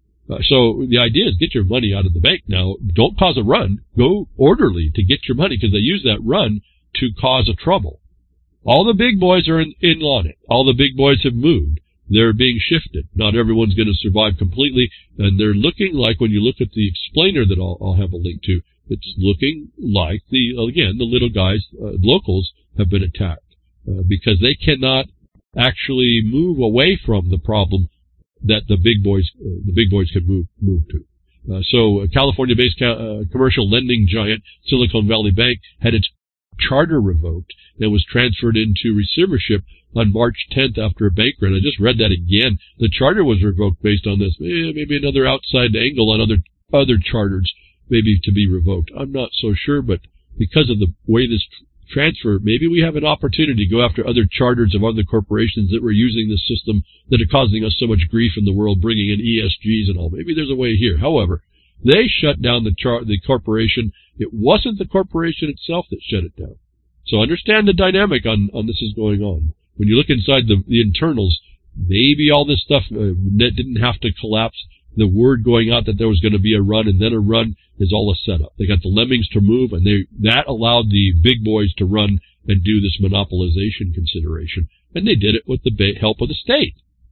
So the idea is get your money out of the bank now. Don't cause a run. Go orderly to get your money because they use that run to cause a trouble. All the big boys are in on it. All the big boys have moved. They're being shifted. Not everyone's going to survive completely. And they're looking like, when you look at the explainer that I'll have a link to, it's looking like the little guys, locals, have been attacked because they cannot actually move away from the problem that the big boys can move to. So California-based commercial lending giant Silicon Valley Bank had its charter revoked and was transferred into receivership on March 10th after a bank run. I just read that again. The charter was revoked based on this. Maybe another outside angle on other charters maybe to be revoked. I'm not so sure, but because of the way this transfer, maybe we have an opportunity to go after other charters of other corporations that were using this system that are causing us so much grief in the world, bringing in ESGs and all. Maybe there's a way here. However, they shut down the corporation. It wasn't the corporation itself that shut it down. So understand the dynamic on this is going on. When you look inside the internals, maybe all this stuff didn't have to collapse. The word going out that there was going to be a run and then a run is all a setup. They got the lemmings to move, and that allowed the big boys to run and do this monopolization consideration. And they did it with the help of the state.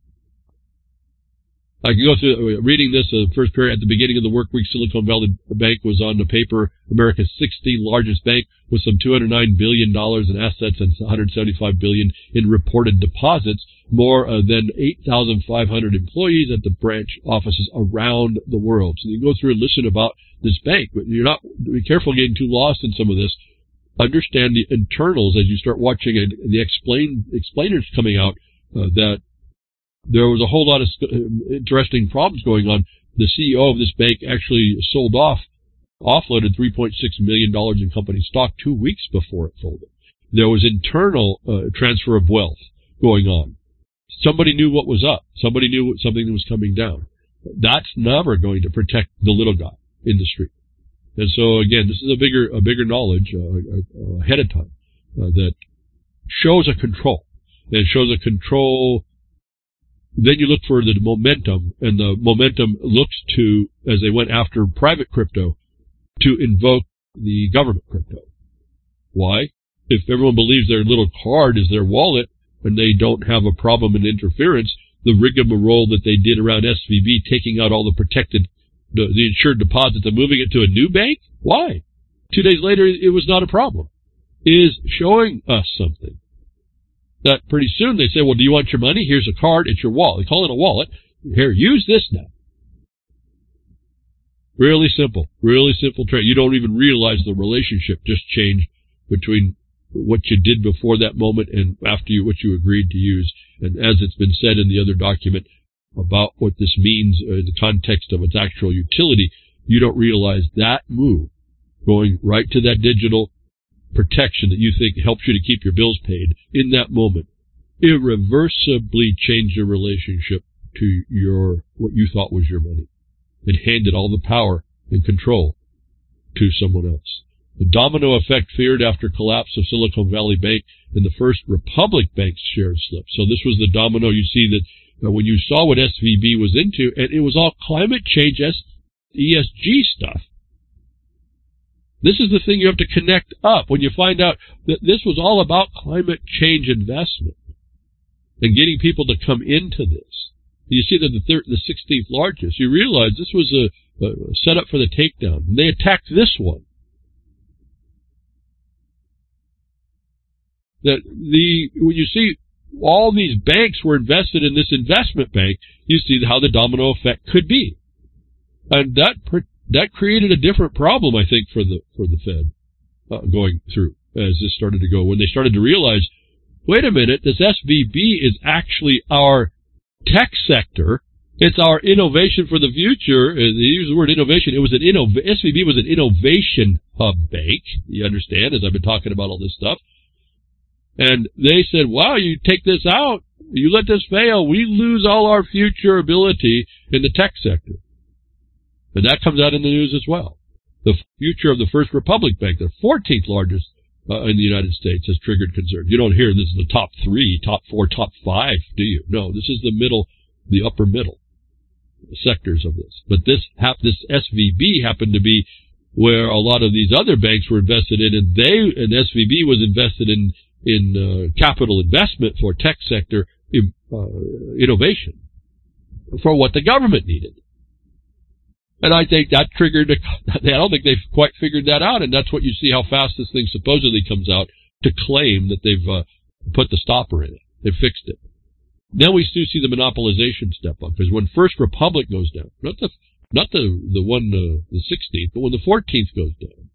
I can go through reading this first period at the beginning of the work week. Silicon Valley Bank was on the paper, America's 16th largest bank with some $209 billion in assets and $175 billion in reported deposits, more than 8,500 employees at the branch offices around the world. So you can go through and listen about this bank, but be careful getting too lost in some of this. Understand the internals as you start watching the explainers coming out that there was a whole lot of interesting problems going on. The CEO of this bank actually offloaded $3.6 million in company stock 2 weeks before it folded. There was internal transfer of wealth going on. Somebody knew what was up. Somebody knew something was coming down. That's never going to protect the little guy in the street. And so again, this is a bigger knowledge ahead of time that shows a control. It shows a control. Then you look for the momentum, and the momentum looks to, as they went after private crypto, to invoke the government crypto. Why? If everyone believes their little card is their wallet and they don't have a problem in interference, the rigmarole that they did around SVB, taking out all the protected, the insured deposits and moving it to a new bank, why? 2 days later, it was not a problem. Is showing us something. That pretty soon they say, well, do you want your money? Here's a card. It's your wallet. They call it a wallet. Here, use this now. Really simple trade. You don't even realize the relationship just changed between what you did before that moment and after what you agreed to use. And as it's been said in the other document about what this means in the context of its actual utility, you don't realize that move going right to that digital protection that you think helps you to keep your bills paid in that moment irreversibly changed your relationship to what you thought was your money and handed all the power and control to someone else. The domino effect feared after collapse of Silicon Valley Bank and the First Republic Bank's shares slipped. So this was the domino. You see that when you saw what SVB was into, and it was all climate change ESG stuff. This is the thing you have to connect up when you find out that this was all about climate change investment and getting people to come into this. You see that the 16th largest, you realize this was a setup for the takedown. And they attacked this one. When you see all these banks were invested in this investment bank, you see how the domino effect could be. And that created a different problem, I think, for the Fed going through as this started to go. When they started to realize, wait a minute, this SVB is actually our tech sector. It's our innovation for the future. They use the word innovation. SVB was an innovation hub bank. You understand, as I've been talking about all this stuff. And they said, wow, you take this out, you let this fail, we lose all our future ability in the tech sector. And that comes out in the news as well. The future of the First Republic Bank, the 14th largest in the United States, has triggered concern. You don't hear this is the top 3, top 4, top 5, do you? No, this is the upper middle sectors of this. But this SVB happened to be where a lot of these other banks were invested in, and SVB was invested in capital investment for tech sector innovation for what the government needed. And I think that triggered, I don't think they've quite figured that out, and that's what you see how fast this thing supposedly comes out to claim that they've put the stopper in it. They've fixed it. Then we do see the monopolization step up, because when First Republic goes down, not the 16th, but when the 14th goes down,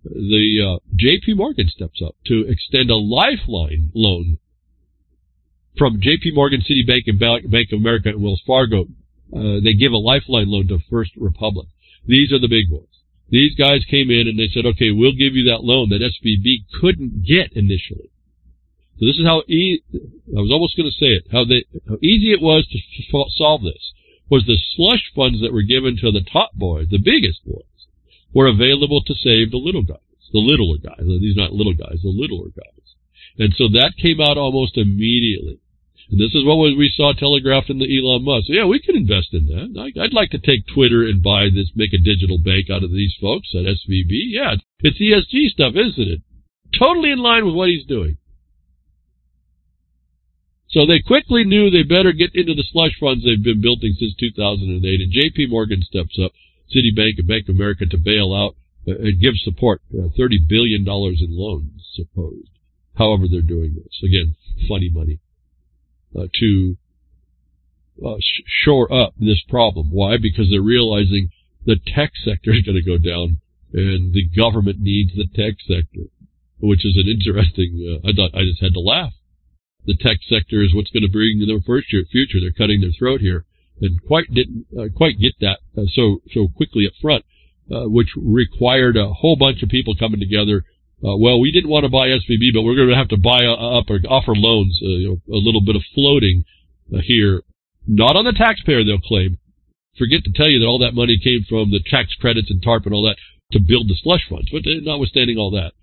the J.P. Morgan steps up to extend a lifeline loan from J.P. Morgan, Citibank, and Bank of America and Wells Fargo. They give a lifeline loan to First Republic. These are the big boys. These guys came in and they said, okay, we'll give you that loan that SVB couldn't get initially. So this is how I was almost going to say it, how easy it was to solve this, was the slush funds that were given to the top boys, the biggest boys, were available to save the little guys, the littler guys. These are not little guys, the littler guys. And so that came out almost immediately. And this is what we saw telegraphed in the Elon Musk. Yeah, we can invest in that. I'd like to take Twitter and buy this, make a digital bank out of these folks at SVB. Yeah, it's ESG stuff, isn't it? Totally in line with what he's doing. So they quickly knew they better get into the slush funds they've been building since 2008, and J.P. Morgan steps up, Citibank and Bank of America, to bail out and give support, $30 billion in loans, supposed. However they're doing this. Again, funny money. To shore up this problem. Why? Because they're realizing the tech sector is going to go down, and the government needs the tech sector, which is an interesting, I just had to laugh. The tech sector is what's going to bring their future. They're cutting their throat here, and didn't quite get that so quickly up front, which required a whole bunch of people coming together. Well, we didn't want to buy SVB, but we're going to have to buy up or offer loans, a little bit of floating here. Not on the taxpayer, they'll claim. Forget to tell you that all that money came from the tax credits and TARP and all that to build the slush funds. But notwithstanding all that,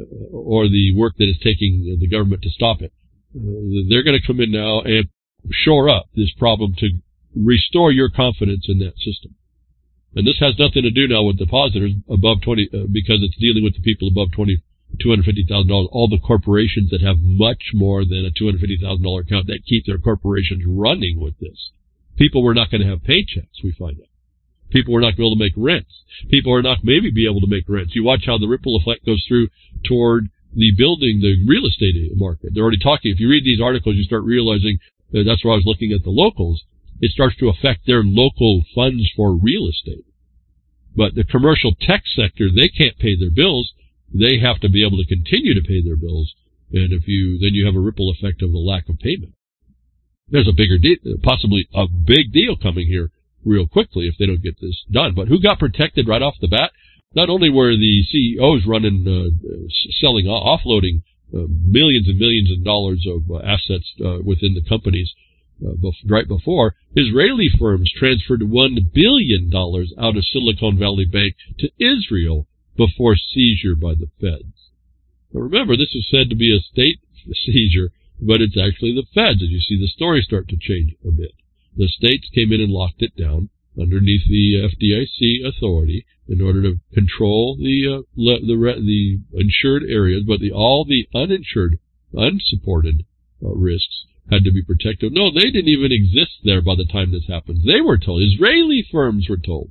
or the work that is taking the government to stop it, they're going to come in now and shore up this problem to restore your confidence in that system. And this has nothing to do now with depositors above 20, because it's dealing with the people above $250,000, all the corporations that have much more than a $250,000 account that keep their corporations running with this. People were not going to have paychecks, we find out. People were not going to be able to make rents. People are not maybe be able to make rents. You watch how the ripple effect goes through toward the real estate market. They're already talking. If you read these articles, you start realizing that's where I was looking at the locals. It starts to affect their local funds for real estate. But the commercial tech sector, they can't pay their bills. They have to be able to continue to pay their bills. And then you have a ripple effect of the lack of payment. There's a bigger deal, possibly a big deal coming here real quickly if they don't get this done. But who got protected right off the bat? Not only were the CEOs running, selling, offloading millions and millions of dollars of assets within the companies right before, Israeli firms transferred $1 billion out of Silicon Valley Bank to Israel before seizure by the feds. Now remember, this is said to be a state seizure, but it's actually the feds, and you see the story start to change a bit. The states came in and locked it down underneath the FDIC authority in order to control the insured areas, but all the uninsured, unsupported risks had to be protected. No, they didn't even exist there by the time this happened. They were told. Israeli firms were told.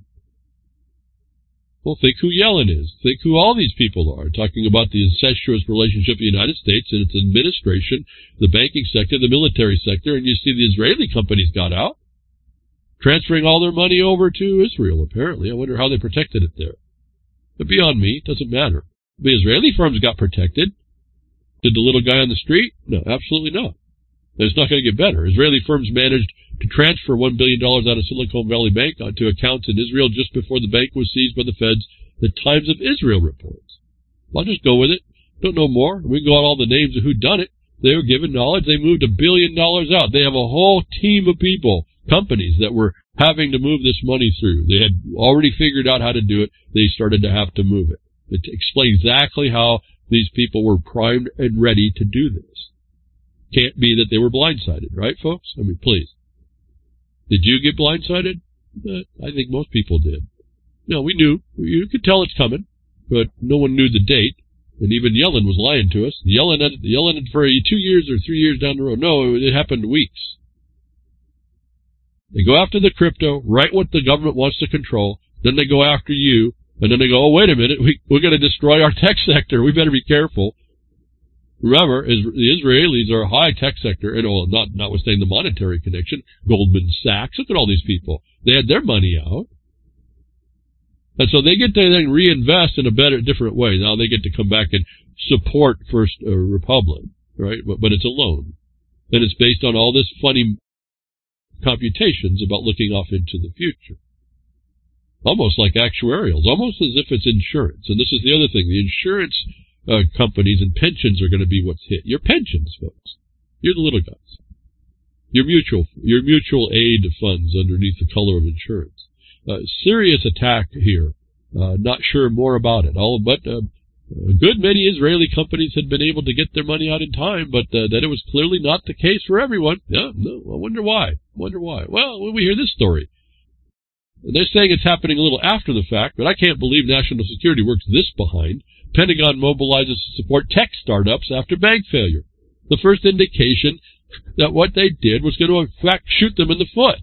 Well, think who Yellen is. Think who all these people are. Talking about the incestuous relationship of the United States and its administration, the banking sector, the military sector, and you see the Israeli companies got out, transferring all their money over to Israel, apparently. I wonder how they protected it there. But beyond me, it doesn't matter. The Israeli firms got protected. Did the little guy on the street? No, absolutely not. It's not going to get better. Israeli firms managed to transfer $1 billion out of Silicon Valley Bank onto accounts in Israel just before the bank was seized by the feds, the Times of Israel reports. I'll just go with it. Don't know more. We can go on all the names of who done it. They were given knowledge. They moved $1 billion out. They have a whole team of people, companies that were having to move this money through. They had already figured out how to do it. They started to have to move it. It explains exactly how these people were primed and ready to do this. Can't be that they were blindsided, right, folks? I mean, please. Did you get blindsided? I think most people did. No, we knew. You could tell it's coming, but no one knew the date. And even Yellen was lying to us. Yellen for 2 years or 3 years down the road. No, it happened weeks. They go after the crypto, right what the government wants to control. Then they go after you, and then they go, oh, wait a minute, we're going to destroy our tech sector. We better be careful. Remember, the Israelis are a high-tech sector, and notwithstanding the monetary connection, Goldman Sachs, look at all these people. They had their money out. And so they get to then reinvest in a different way. Now they get to come back and support First Republic, right? But it's a loan. And it's based on all this funny computations about looking off into the future. Almost like actuarials, almost as if it's insurance. And this is the other thing. The insurance companies and pensions are going to be what's hit. Your pensions, folks. You're the little guys. Your mutual aid funds underneath the color of insurance. Serious attack here. Not sure more about it. But a good many Israeli companies had been able to get their money out in time, but that it was clearly not the case for everyone. Yeah, no, I wonder why. Well, when we hear this story, they're saying it's happening a little after the fact, but I can't believe national security works this behind. Pentagon mobilizes to support tech startups after bank failure. The first indication that what they did was going to, in fact, shoot them in the foot.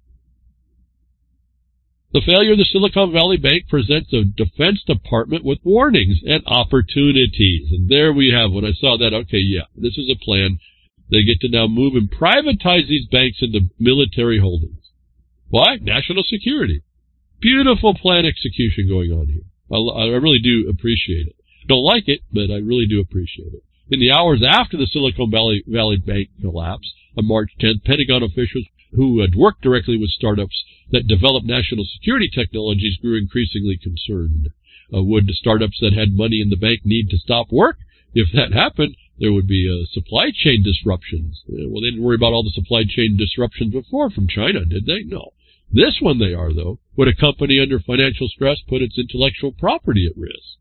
The failure of the Silicon Valley Bank presents the Defense Department with warnings and opportunities. And there we have, when I saw that, okay, yeah, this is a plan. They get to now move and privatize these banks into military holdings. Why? National security. Beautiful plan execution going on here. I really do appreciate it. Don't like it, but I really do appreciate it. In the hours after the Silicon Valley Bank collapse on March 10th, Pentagon officials who had worked directly with startups that developed national security technologies grew increasingly concerned. Would the startups that had money in the bank need to stop work? If that happened, there would be supply chain disruptions. Well, they didn't worry about all the supply chain disruptions before from China, did they? No. This one they are, though. Would a company under financial stress put its intellectual property at risk?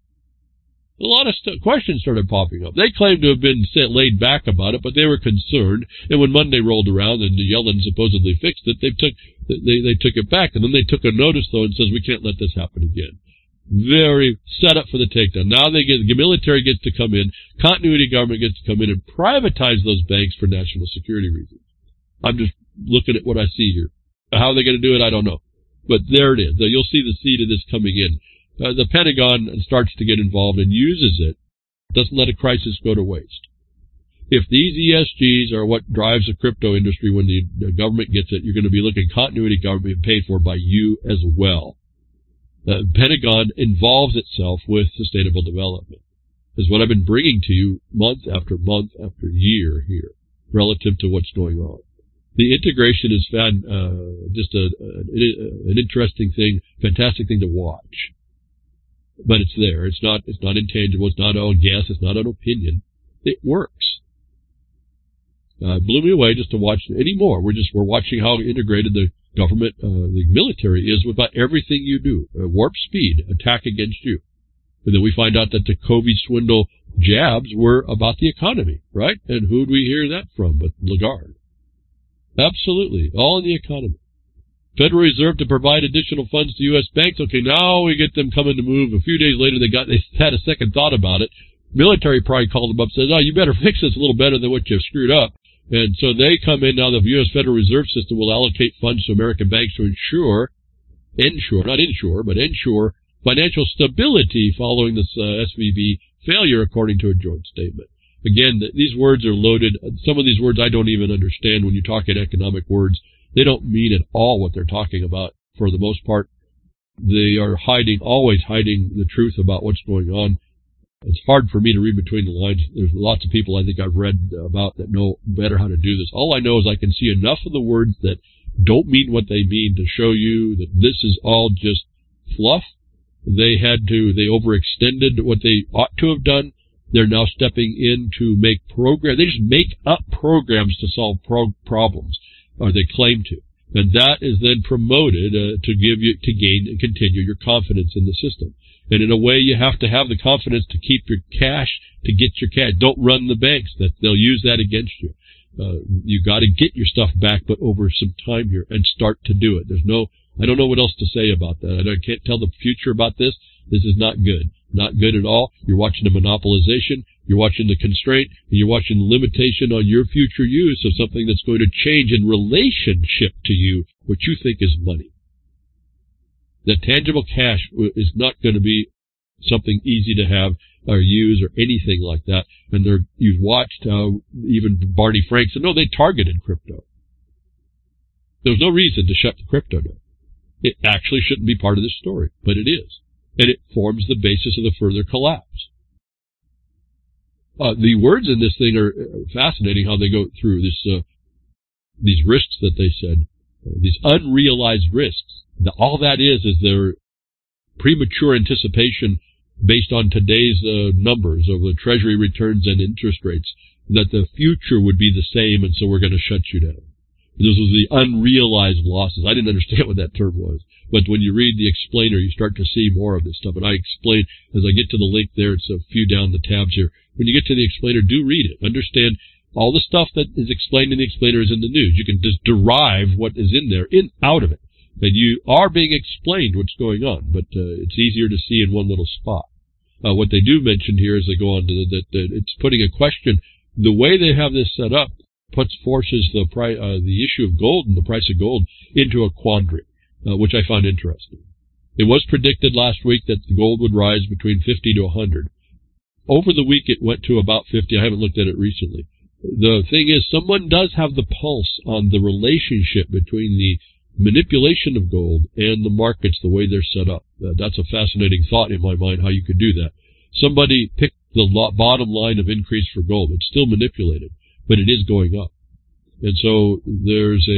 A lot of questions started popping up. They claimed to have been laid back about it, but they were concerned. And when Monday rolled around and Yellen supposedly fixed it, they took it back. And then they took a notice, though, and says, we can't let this happen again. Very set up for the takedown. Now the military gets to come in, continuity government gets to come in and privatize those banks for national security reasons. I'm just looking at what I see here. How are they going to do it? I don't know. But there it is. You'll see the seed of this coming in. The Pentagon starts to get involved and uses it, doesn't let a crisis go to waste. If these ESGs are what drives the crypto industry when the government gets it, you're going to be looking at continuity government paid for by you as well. The Pentagon involves itself with sustainable development, is what I've been bringing to you month after year here, relative to what's going on. The integration is just an interesting thing, fantastic thing to watch. But it's there. It's not intangible. It's not a guess. It's not an opinion. It works. It blew me away just to watch anymore. We're watching how integrated the government, the military is with about everything you do. Warp speed, attack against you. And then we find out that the COVID swindle jabs were about the economy, right? And who'd we hear that from but Lagarde? Absolutely. All in the economy. Federal Reserve to provide additional funds to U.S. banks. Okay, now we get them coming to move. A few days later, they had a second thought about it. Military probably called them up and said, oh, you better fix this a little better than what you've screwed up. And so they come in now. The U.S. Federal Reserve System will allocate funds to American banks to ensure financial stability following this SVB failure, according to a joint statement. Again, these words are loaded. Some of these words I don't even understand when you talk in economic words. They don't mean at all what they're talking about for the most part. They are always hiding the truth about what's going on. It's hard for me to read between the lines. There's lots of people I think I've read about that know better how to do this. All I know is I can see enough of the words that don't mean what they mean to show you that this is all just fluff. They overextended what they ought to have done. They're now stepping in to make programs. They just make up programs to solve problems, or they claim to. And that is then promoted to gain and continue your confidence in the system. And in a way, you have to have the confidence to keep your cash, to get your cash. Don't run the banks. They'll use that against you. You got to get your stuff back, but over some time here, and start to do it. I don't know what else to say about that. I can't tell the future about this. This is not good. Not good at all. You're watching the monopolization. You're watching the constraint. And you're watching the limitation on your future use of something that's going to change in relationship to you, what you think is money. The tangible cash is not going to be something easy to have or use or anything like that. And you've watched how even Barney Frank said, no, they targeted crypto. There was no reason to shut the crypto down. It actually shouldn't be part of this story, but it is. And it forms the basis of the further collapse. The words in this thing are fascinating, how they go through these risks that they said, these unrealized risks. All that is their premature anticipation based on today's numbers of the Treasury returns and interest rates, that the future would be the same, and so we're going to shut you down. This was the unrealized losses. I didn't understand what that term was, but when you read the explainer, you start to see more of this stuff. And I explain, as I get to the link there, it's a few down the tabs here. When you get to the explainer, do read it. Understand all the stuff that is explained in the explainer is in the news. You can just derive what is in there out of it. And you are being explained what's going on, but it's easier to see in one little spot. What they do mention here as they go on to that it's putting a question. The way they have this set up forces the issue of gold and the price of gold into a quandary, which I found interesting. It was predicted last week that the gold would rise between 50 to 100. Over the week, it went to about 50. I haven't looked at it recently. The thing is, someone does have the pulse on the relationship between the manipulation of gold and the markets, the way they're set up. That's a fascinating thought in my mind, how you could do that. Somebody picked the bottom line of increase for gold. It's still manipulated, but it is going up. And so there is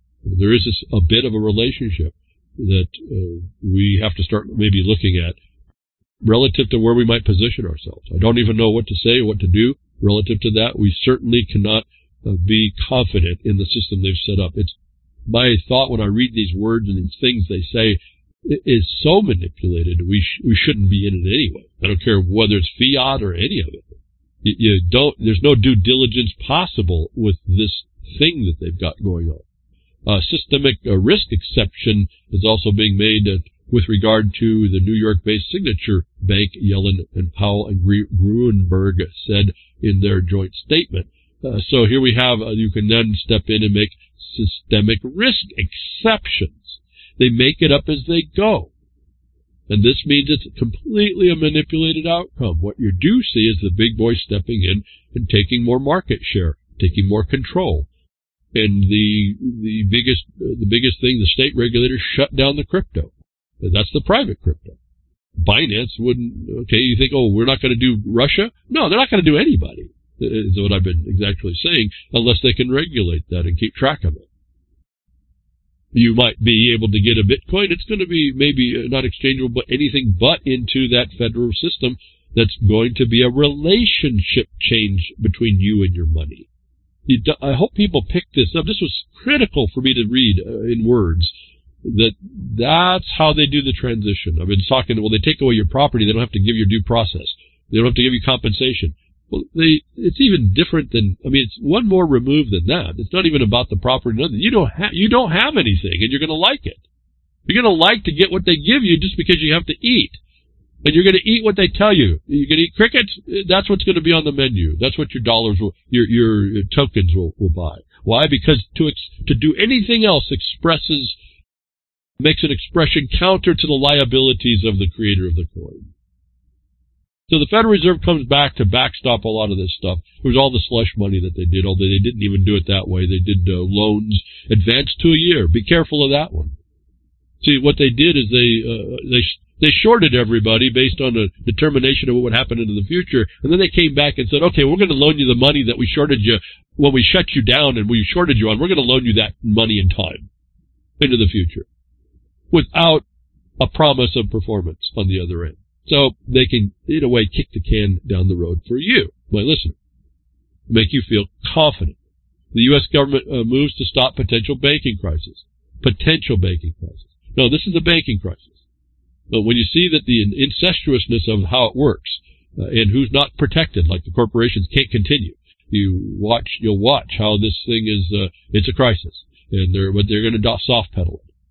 a bit of a relationship that we have to start maybe looking at relative to where we might position ourselves. I don't even know what to say, what to do relative to that. We certainly cannot be confident in the system they've set up. It's my thought when I read these words and these things they say, it is so manipulated, we shouldn't be in it anyway. I don't care whether it's fiat or any of it. There's no due diligence possible with this thing that they've got going on. Systemic risk exception is also being made with regard to the New York-based Signature Bank. Yellen and Powell and Gruenberg said in their joint statement. So here we have, you can then step in and make systemic risk exceptions. They make it up as they go. And this means it's completely a manipulated outcome. What you do see is the big boys stepping in and taking more market share, taking more control. And the biggest thing, the state regulators shut down the crypto. That's the private crypto. Binance wouldn't, okay, you think, oh, we're not going to do Russia? No, they're not going to do anybody, is what I've been exactly saying, unless they can regulate that and keep track of it. You might be able to get a Bitcoin. It's going to be maybe not exchangeable, but anything but into that federal system that's going to be a relationship change between you and your money. I hope people pick this up. This was critical for me to read in words. That's how they do the transition. I've been talking, well, they take away your property. They don't have to give you due process. They don't have to give you compensation. Well, it's even different than, it's one more removed than that. It's not even about the property. Nothing. You don't have anything, and you're going to like it. You're going to like to get what they give you just because you have to eat. And you're going to eat what they tell you. You're going to eat crickets. That's what's going to be on the menu. That's what your dollars your tokens will buy. Why? Because to do anything else makes an expression counter to the liabilities of the creator of the coin. So the Federal Reserve comes back to backstop a lot of this stuff. It was all the slush money that they did, although they didn't even do it that way. They did loans advanced to a year. Be careful of that one. See, what they did is they shorted everybody based on a determination of what would happen into the future, and then they came back and said, okay, we're going to loan you the money that we shorted you when we shut you down and we shorted you on. We're going to loan you that money in time into the future without a promise of performance on the other end. So they can, in a way, kick the can down the road for you, my listener, make you feel confident. The U.S. government moves to stop potential banking crisis. Potential banking crisis. No, this is a banking crisis. But when you see that the incestuousness of how it works and who's not protected, like the corporations can't continue, you'll watch how this thing is. It's a crisis, but they're going to soft pedal it.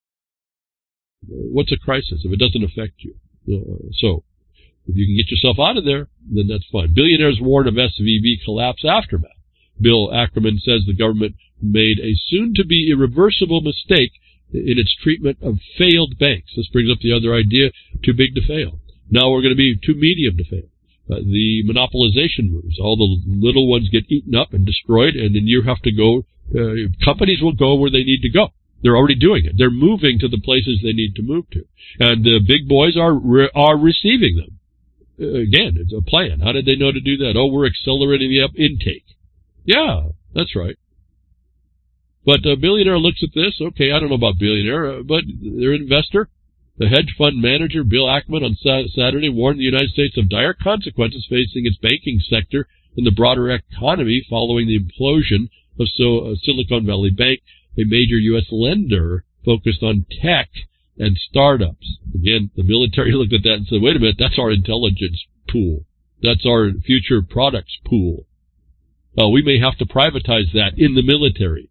What's a crisis if it doesn't affect you? So, if you can get yourself out of there, then that's fine. Billionaires warn of SVB collapse aftermath. Bill Ackerman says the government made a soon-to-be irreversible mistake in its treatment of failed banks. This brings up the other idea, too big to fail. Now we're going to be too medium to fail. The monopolization moves. All the little ones get eaten up and destroyed, and then you have to go, companies will go where they need to go. They're already doing it. They're moving to the places they need to move to. And the big boys are receiving them. Again, it's a plan. How did they know to do that? Oh, we're accelerating the intake. Yeah, that's right. But a billionaire looks at this. Okay, I don't know about billionaire, but they're an investor. The hedge fund manager, Bill Ackman, on Saturday warned the United States of dire consequences facing its banking sector and the broader economy following the implosion of Silicon Valley Bank, a major U.S. lender focused on tech and startups. Again, the military looked at that and said, wait a minute, that's our intelligence pool. That's our future products pool. We may have to privatize that in the military.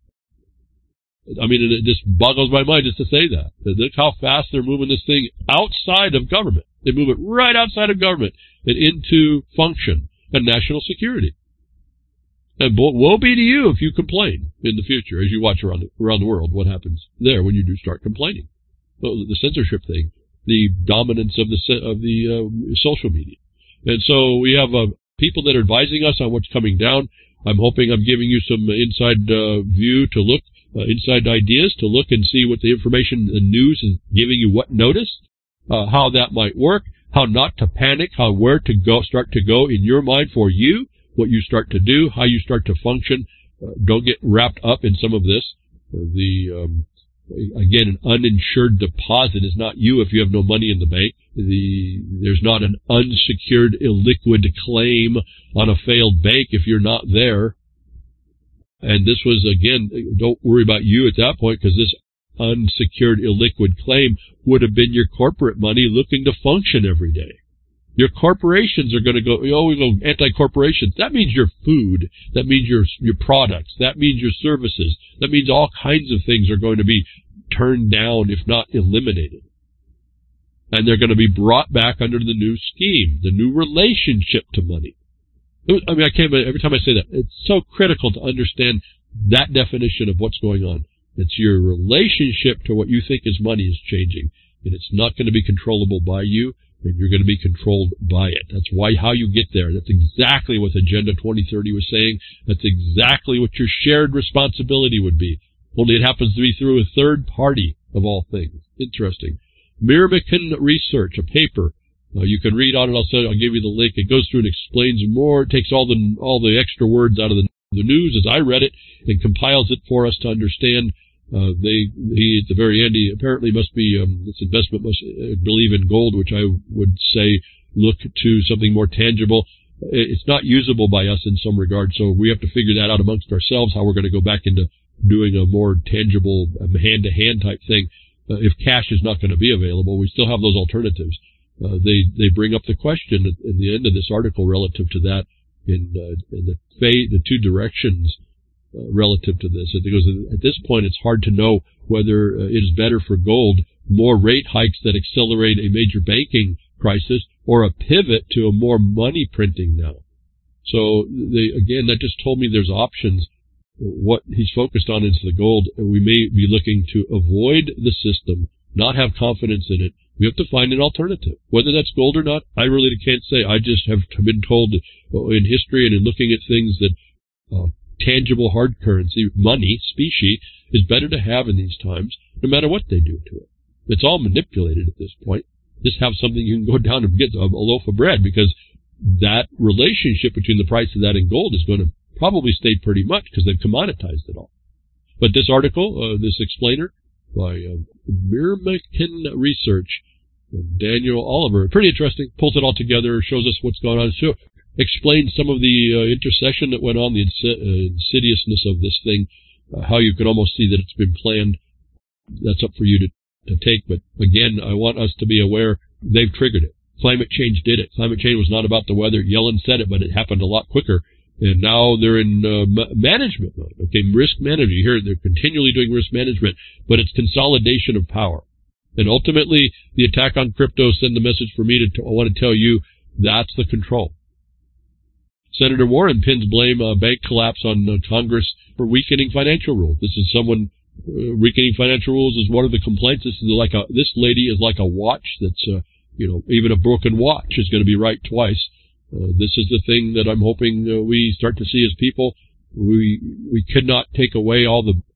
I mean, it just boggles my mind just to say that. Look how fast they're moving this thing outside of government. They move it right outside of government and into function and national security. And woe be to you if you complain in the future as you watch around the world what happens there when you do start complaining. The censorship thing, the dominance of the social media. And so we have people that are advising us on what's coming down. I'm hoping I'm giving you some inside view to look, inside ideas to look and see what the information, the news is giving you, what notice, how that might work, how not to panic, where to go, start to go in your mind for you, what you start to do, how you start to function. Don't get wrapped up in some of this. Again, an uninsured deposit is not you if you have no money in the bank. There's not an unsecured illiquid claim on a failed bank if you're not there. And this was, again, don't worry about you at that point, because this unsecured illiquid claim would have been your corporate money looking to function every day. Your corporations are going to go, we go anti-corporations. That means your food. That means your products. That means your services. That means all kinds of things are going to be turned down, if not eliminated. And they're going to be brought back under the new scheme, the new relationship to money. I mean, every time I say that, it's so critical to understand that definition of what's going on. It's your relationship to what you think is money is changing, and it's not going to be controllable by you, and you're going to be controlled by it. That's how you get there. That's exactly what Agenda 2030 was saying. That's exactly what your shared responsibility would be. Only it happens to be through a third party, of all things. Interesting. Miramakin Research, a paper. You can read on it. I'll give you the link. It goes through and explains more. It takes all the extra words out of the news as I read it and compiles it for us to understand. He at the very end, he apparently must be, this investment must believe in gold, which I would say look to something more tangible. It's not usable by us in some regard, so we have to figure that out amongst ourselves, how we're going to go back into doing a more tangible hand-to-hand type thing. If cash is not going to be available, we still have those alternatives. They bring up the question at the end of this article relative to that in the two directions relative to this. It goes, at this point, it's hard to know whether it is better for gold, more rate hikes that accelerate a major banking crisis, or a pivot to a more money printing now. So again, that just told me there's options. What he's focused on is the gold. We may be looking to avoid the system, not have confidence in it. We have to find an alternative. Whether that's gold or not, I really can't say. I just have been told in history and in looking at things that tangible hard currency, money, specie, is better to have in these times, no matter what they do to it. It's all manipulated at this point. Just have something you can go down and get a loaf of bread, because that relationship between the price of that and gold is going to probably stay pretty much because they've commoditized it all. But this article, this explainer by Miramakin Research, Daniel Oliver, pretty interesting, pulls it all together, shows us what's going on, so explains some of the intercession that went on, the insidiousness of this thing, how you can almost see that it's been planned. That's up for you to take. But again, I want us to be aware they've triggered it. Climate change did it. Climate change was not about the weather. Yellen said it, but it happened a lot quicker. And now they're in management mode. Okay, risk management. You hear they're continually doing risk management, but it's consolidation of power. And ultimately, the attack on crypto send the message for me I want to tell you that's the control. Senator Warren pins blame bank collapse on Congress for weakening financial rules. This is someone weakening financial rules is one of the complaints. This lady is like a watch that's even a broken watch is going to be right twice. This is the thing that I'm hoping we start to see as people. We could not take away all the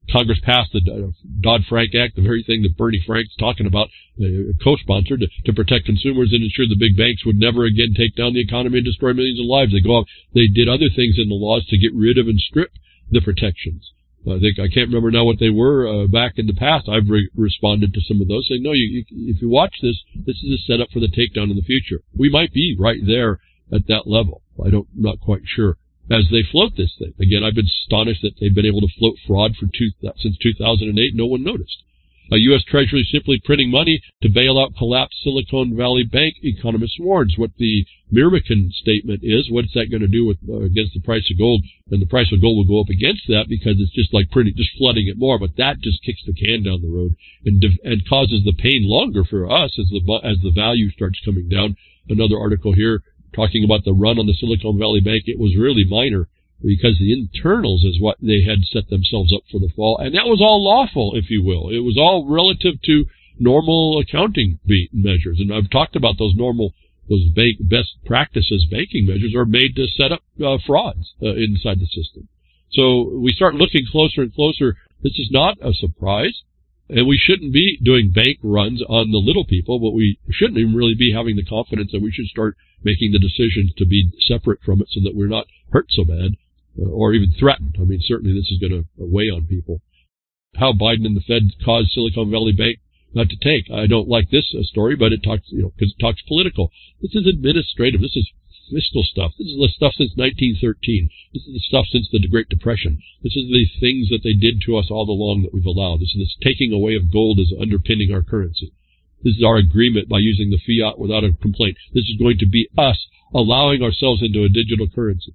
Congress passed the Dodd-Frank Act, the very thing that Bernie Frank's talking about, co-sponsored, to protect consumers and ensure the big banks would never again take down the economy and destroy millions of lives. They did other things in the laws to get rid of and strip the protections. I can't remember now what they were back in the past. I've responded to some of those, saying, no, if you watch this, this is a setup for the takedown in the future. We might be right there at that level. I'm not quite sure. As they float this thing. Again, I've been astonished that they've been able to float fraud since 2008. No one noticed. U.S. Treasury simply printing money to bail out collapsed Silicon Valley Bank, economists warns. What the Myrmikan statement is, what's that going to do against the price of gold? And the price of gold will go up against that because it's just like just flooding it more. But that just kicks the can down the road and causes the pain longer for us as the value starts coming down. Another article here talking about the run on the Silicon Valley Bank. It was really minor because the internals is what they had set themselves up for the fall. And that was all lawful, if you will. It was all relative to normal accounting measures. And I've talked about those best practices banking measures are made to set up frauds inside the system. So we start looking closer and closer. This is not a surprise. And we shouldn't be doing bank runs on the little people, but we shouldn't even really be having the confidence that we should start making the decisions to be separate from it so that we're not hurt so bad or even threatened. I mean, certainly this is going to weigh on people. How Biden and the Fed caused Silicon Valley Bank not to take. I don't like this story, but it talks, because it talks political. This is administrative. This is fiscal stuff. This is the stuff since 1913. This is the stuff since the Great Depression. This is the things that they did to us all along that we've allowed. This is this taking away of gold as underpinning our currency. This is our agreement by using the fiat without a complaint. This is going to be us allowing ourselves into a digital currency.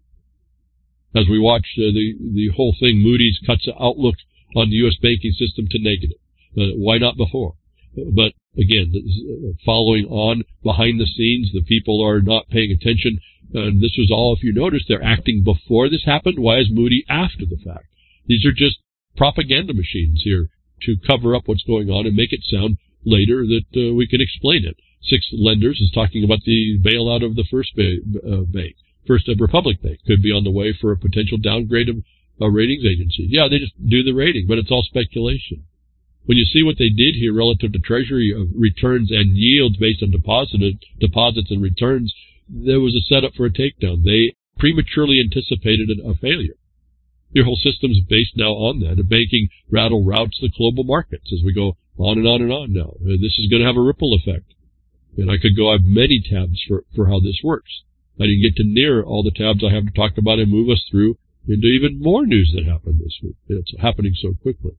As we watch the whole thing, Moody's cuts the outlook on the U.S. banking system to negative. Why not before? But again, following on behind the scenes, the people are not paying attention. And this was all, if you notice, they're acting before this happened. Why is Moody after the fact? These are just propaganda machines here to cover up what's going on and make it sound later that we can explain it. Six Lenders is talking about the bailout of the First Bank. First Republic Bank could be on the way for a potential downgrade of a ratings agency. Yeah, they just do the rating, but it's all speculation. When you see what they did here relative to Treasury returns and yields based on deposits and returns, there was a setup for a takedown. They prematurely anticipated a failure. Your whole system's based now on that. The banking rattle routes the global markets as we go on and on and on now. This is going to have a ripple effect. And I could go, I have many tabs for how this works. I didn't get to near all the tabs I have to talk about and move us through into even more news that happened this week. It's happening so quickly.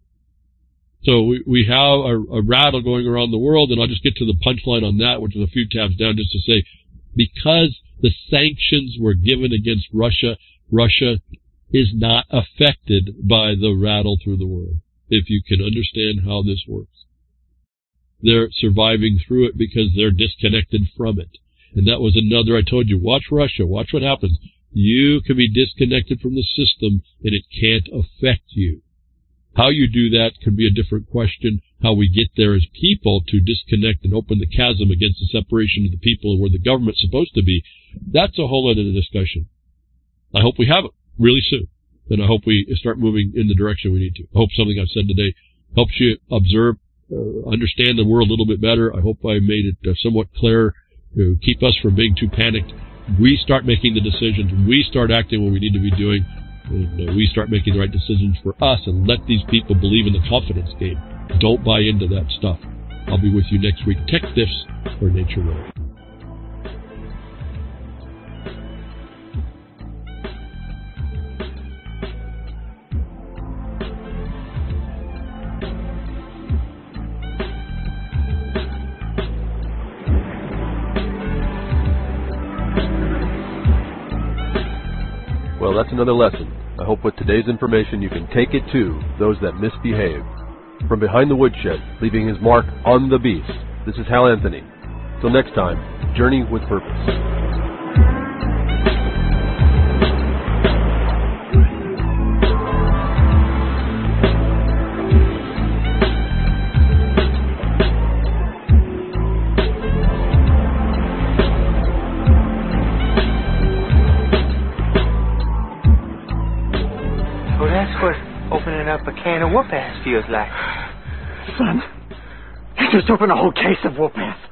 So we have a rattle going around the world, and I'll just get to the punchline on that, which is a few tabs down, just to say, because the sanctions were given against Russia, Russia is not affected by the rattle through the world, if you can understand how this works. They're surviving through it because they're disconnected from it. And that was another, I told you, watch Russia, watch what happens. You can be disconnected from the system, and it can't affect you. How you do that can be a different question. How we get there as people to disconnect and open the chasm against the separation of the people and where the government's supposed to be, that's a whole other discussion. I hope we have it really soon. And I hope we start moving in the direction we need to. I hope something I've said today helps you observe, understand the world a little bit better. I hope I made it somewhat clearer to keep us from being too panicked. We start making the decisions. We start acting what we need to be doing. And we start making the right decisions for us and let these people believe in the confidence game. Don't buy into that stuff. I'll be with you next week. Tech Diffs for Nature Road. Well, that's another lesson. I hope with today's information you can take it to those that misbehave. From behind the woodshed, leaving his mark on the beast, this is Hal Anthony. Till next time, journey with purpose. Opening up up a can of whoop-ass feels like. Son, you just opened a whole case of whoop-ass.